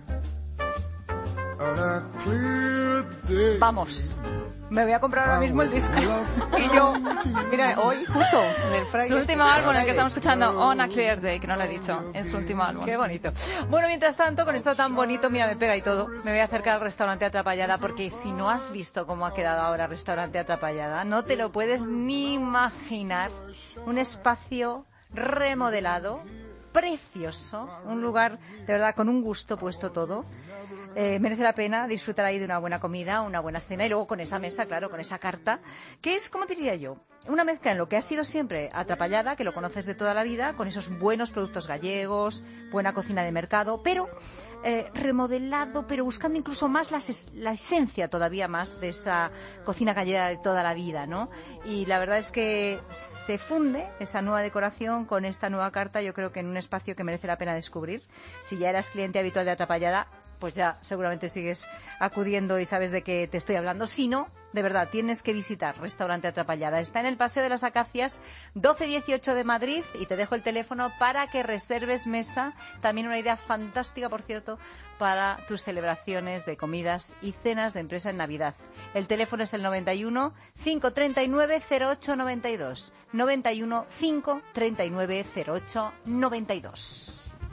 on a clear day. Vamos. Me voy a comprar ahora mismo el disco. Y yo, mira, hoy justo en el Friday. Su último álbum, el que estamos escuchando, On a Clear Day, que no lo he dicho, es su último álbum. Qué bonito. Bueno, mientras tanto, con esto tan bonito, mira, me pega y todo, me voy a acercar al restaurante Atrapallada, porque si no has visto cómo ha quedado ahora el restaurante Atrapallada, no te lo puedes ni imaginar. Un espacio remodelado, precioso, un lugar de verdad con un gusto puesto todo. Merece la pena disfrutar ahí de una buena comida, una buena cena, y luego con esa mesa, claro, con esa carta, que es, ¿cómo diría yo? Una mezcla en lo que ha sido siempre Atrapallada, que lo conoces de toda la vida, con esos buenos productos gallegos, buena cocina de mercado, pero remodelado, pero buscando incluso más la esencia todavía más de esa cocina gallega de toda la vida, ¿no? Y la verdad es que se funde esa nueva decoración con esta nueva carta, yo creo que en un espacio que merece la pena descubrir. Si ya eras cliente habitual de Atrapallada, pues ya seguramente sigues acudiendo y sabes de qué te estoy hablando. Si no, de verdad, tienes que visitar Restaurante Atrapallada. Está en el Paseo de las Acacias, 1218 de Madrid, y te dejo el teléfono para que reserves mesa. También una idea fantástica, por cierto, para tus celebraciones de comidas y cenas de empresa en Navidad. El teléfono es el 91 539 0892. 91 539 0892.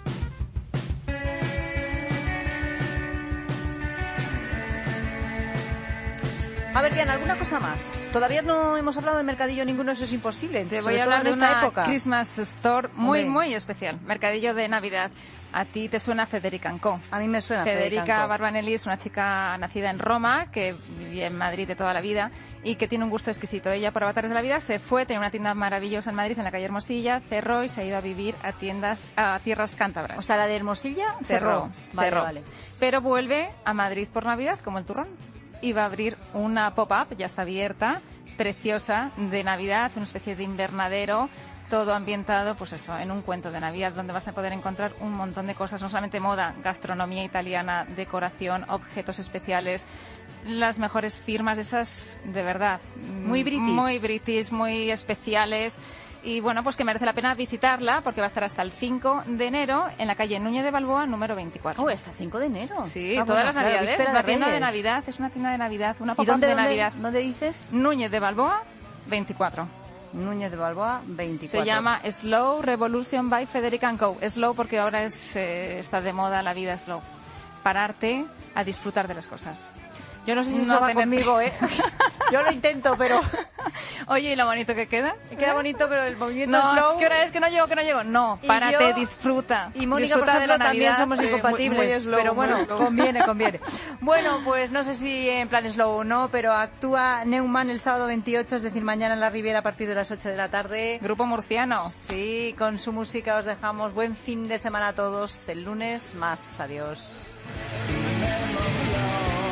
A ver, Diana, ¿alguna cosa más? Todavía no hemos hablado de mercadillo ninguno, eso es imposible. Te voy a hablar de esta una época. Christmas Store muy, Hombre. muy especial. Mercadillo de Navidad. A ti te suena Federica & Co. A mí me suena Federica Barbanelli es una chica nacida en Roma, que vivía en Madrid de toda la vida y que tiene un gusto exquisito. Ella, por avatares de la vida, se fue, tenía una tienda maravillosa en Madrid, en la calle Hermosilla, cerró y se ha ido a vivir a tierras cántabras. O sea, la de Hermosilla cerró. Vale. Pero vuelve a Madrid por Navidad, como el turrón. Y va a abrir una pop-up, ya está abierta, preciosa, de Navidad, una especie de invernadero, todo ambientado, pues eso, en un cuento de Navidad, donde vas a poder encontrar un montón de cosas, no solamente moda, gastronomía italiana, decoración, objetos especiales, las mejores firmas, esas de verdad, muy british, muy especiales. Y bueno, pues que merece la pena visitarla, porque va a estar hasta el 5 de enero en la calle Núñez de Balboa, número 24. Oh, hasta el 5 de enero. Sí, todas las Navidades. Víspera Es una de tienda de Reyes. Navidad, es una tienda de Navidad, una ¿Y pop-up de Navidad. ¿Dónde dices? Núñez de Balboa, 24. Núñez de Balboa, 24. Se llama Slow Revolution by Federica & Co. Slow porque ahora está de moda la vida slow. Pararte a disfrutar de las cosas. Yo no sé si eso va conmigo, ¿eh? Yo lo intento, pero... Oye, ¿y lo bonito que queda? Queda bonito, pero el movimiento No, slow... ¿qué hora es? Que no llego. No, Y párate, yo- disfruta. Y Mónica, Disfruta por de la ejemplo, también Navidad. somos incompatibles, muy slow, pero muy bueno, slow. conviene. Bueno, pues no sé si en plan slow o no, pero actúa Neumann el sábado 28, es decir, mañana en la Riviera a partir de las 8 de la tarde. Grupo murciano. Sí, con su música os dejamos. Buen fin de semana a todos. El lunes más. Adiós. Remember, Lord.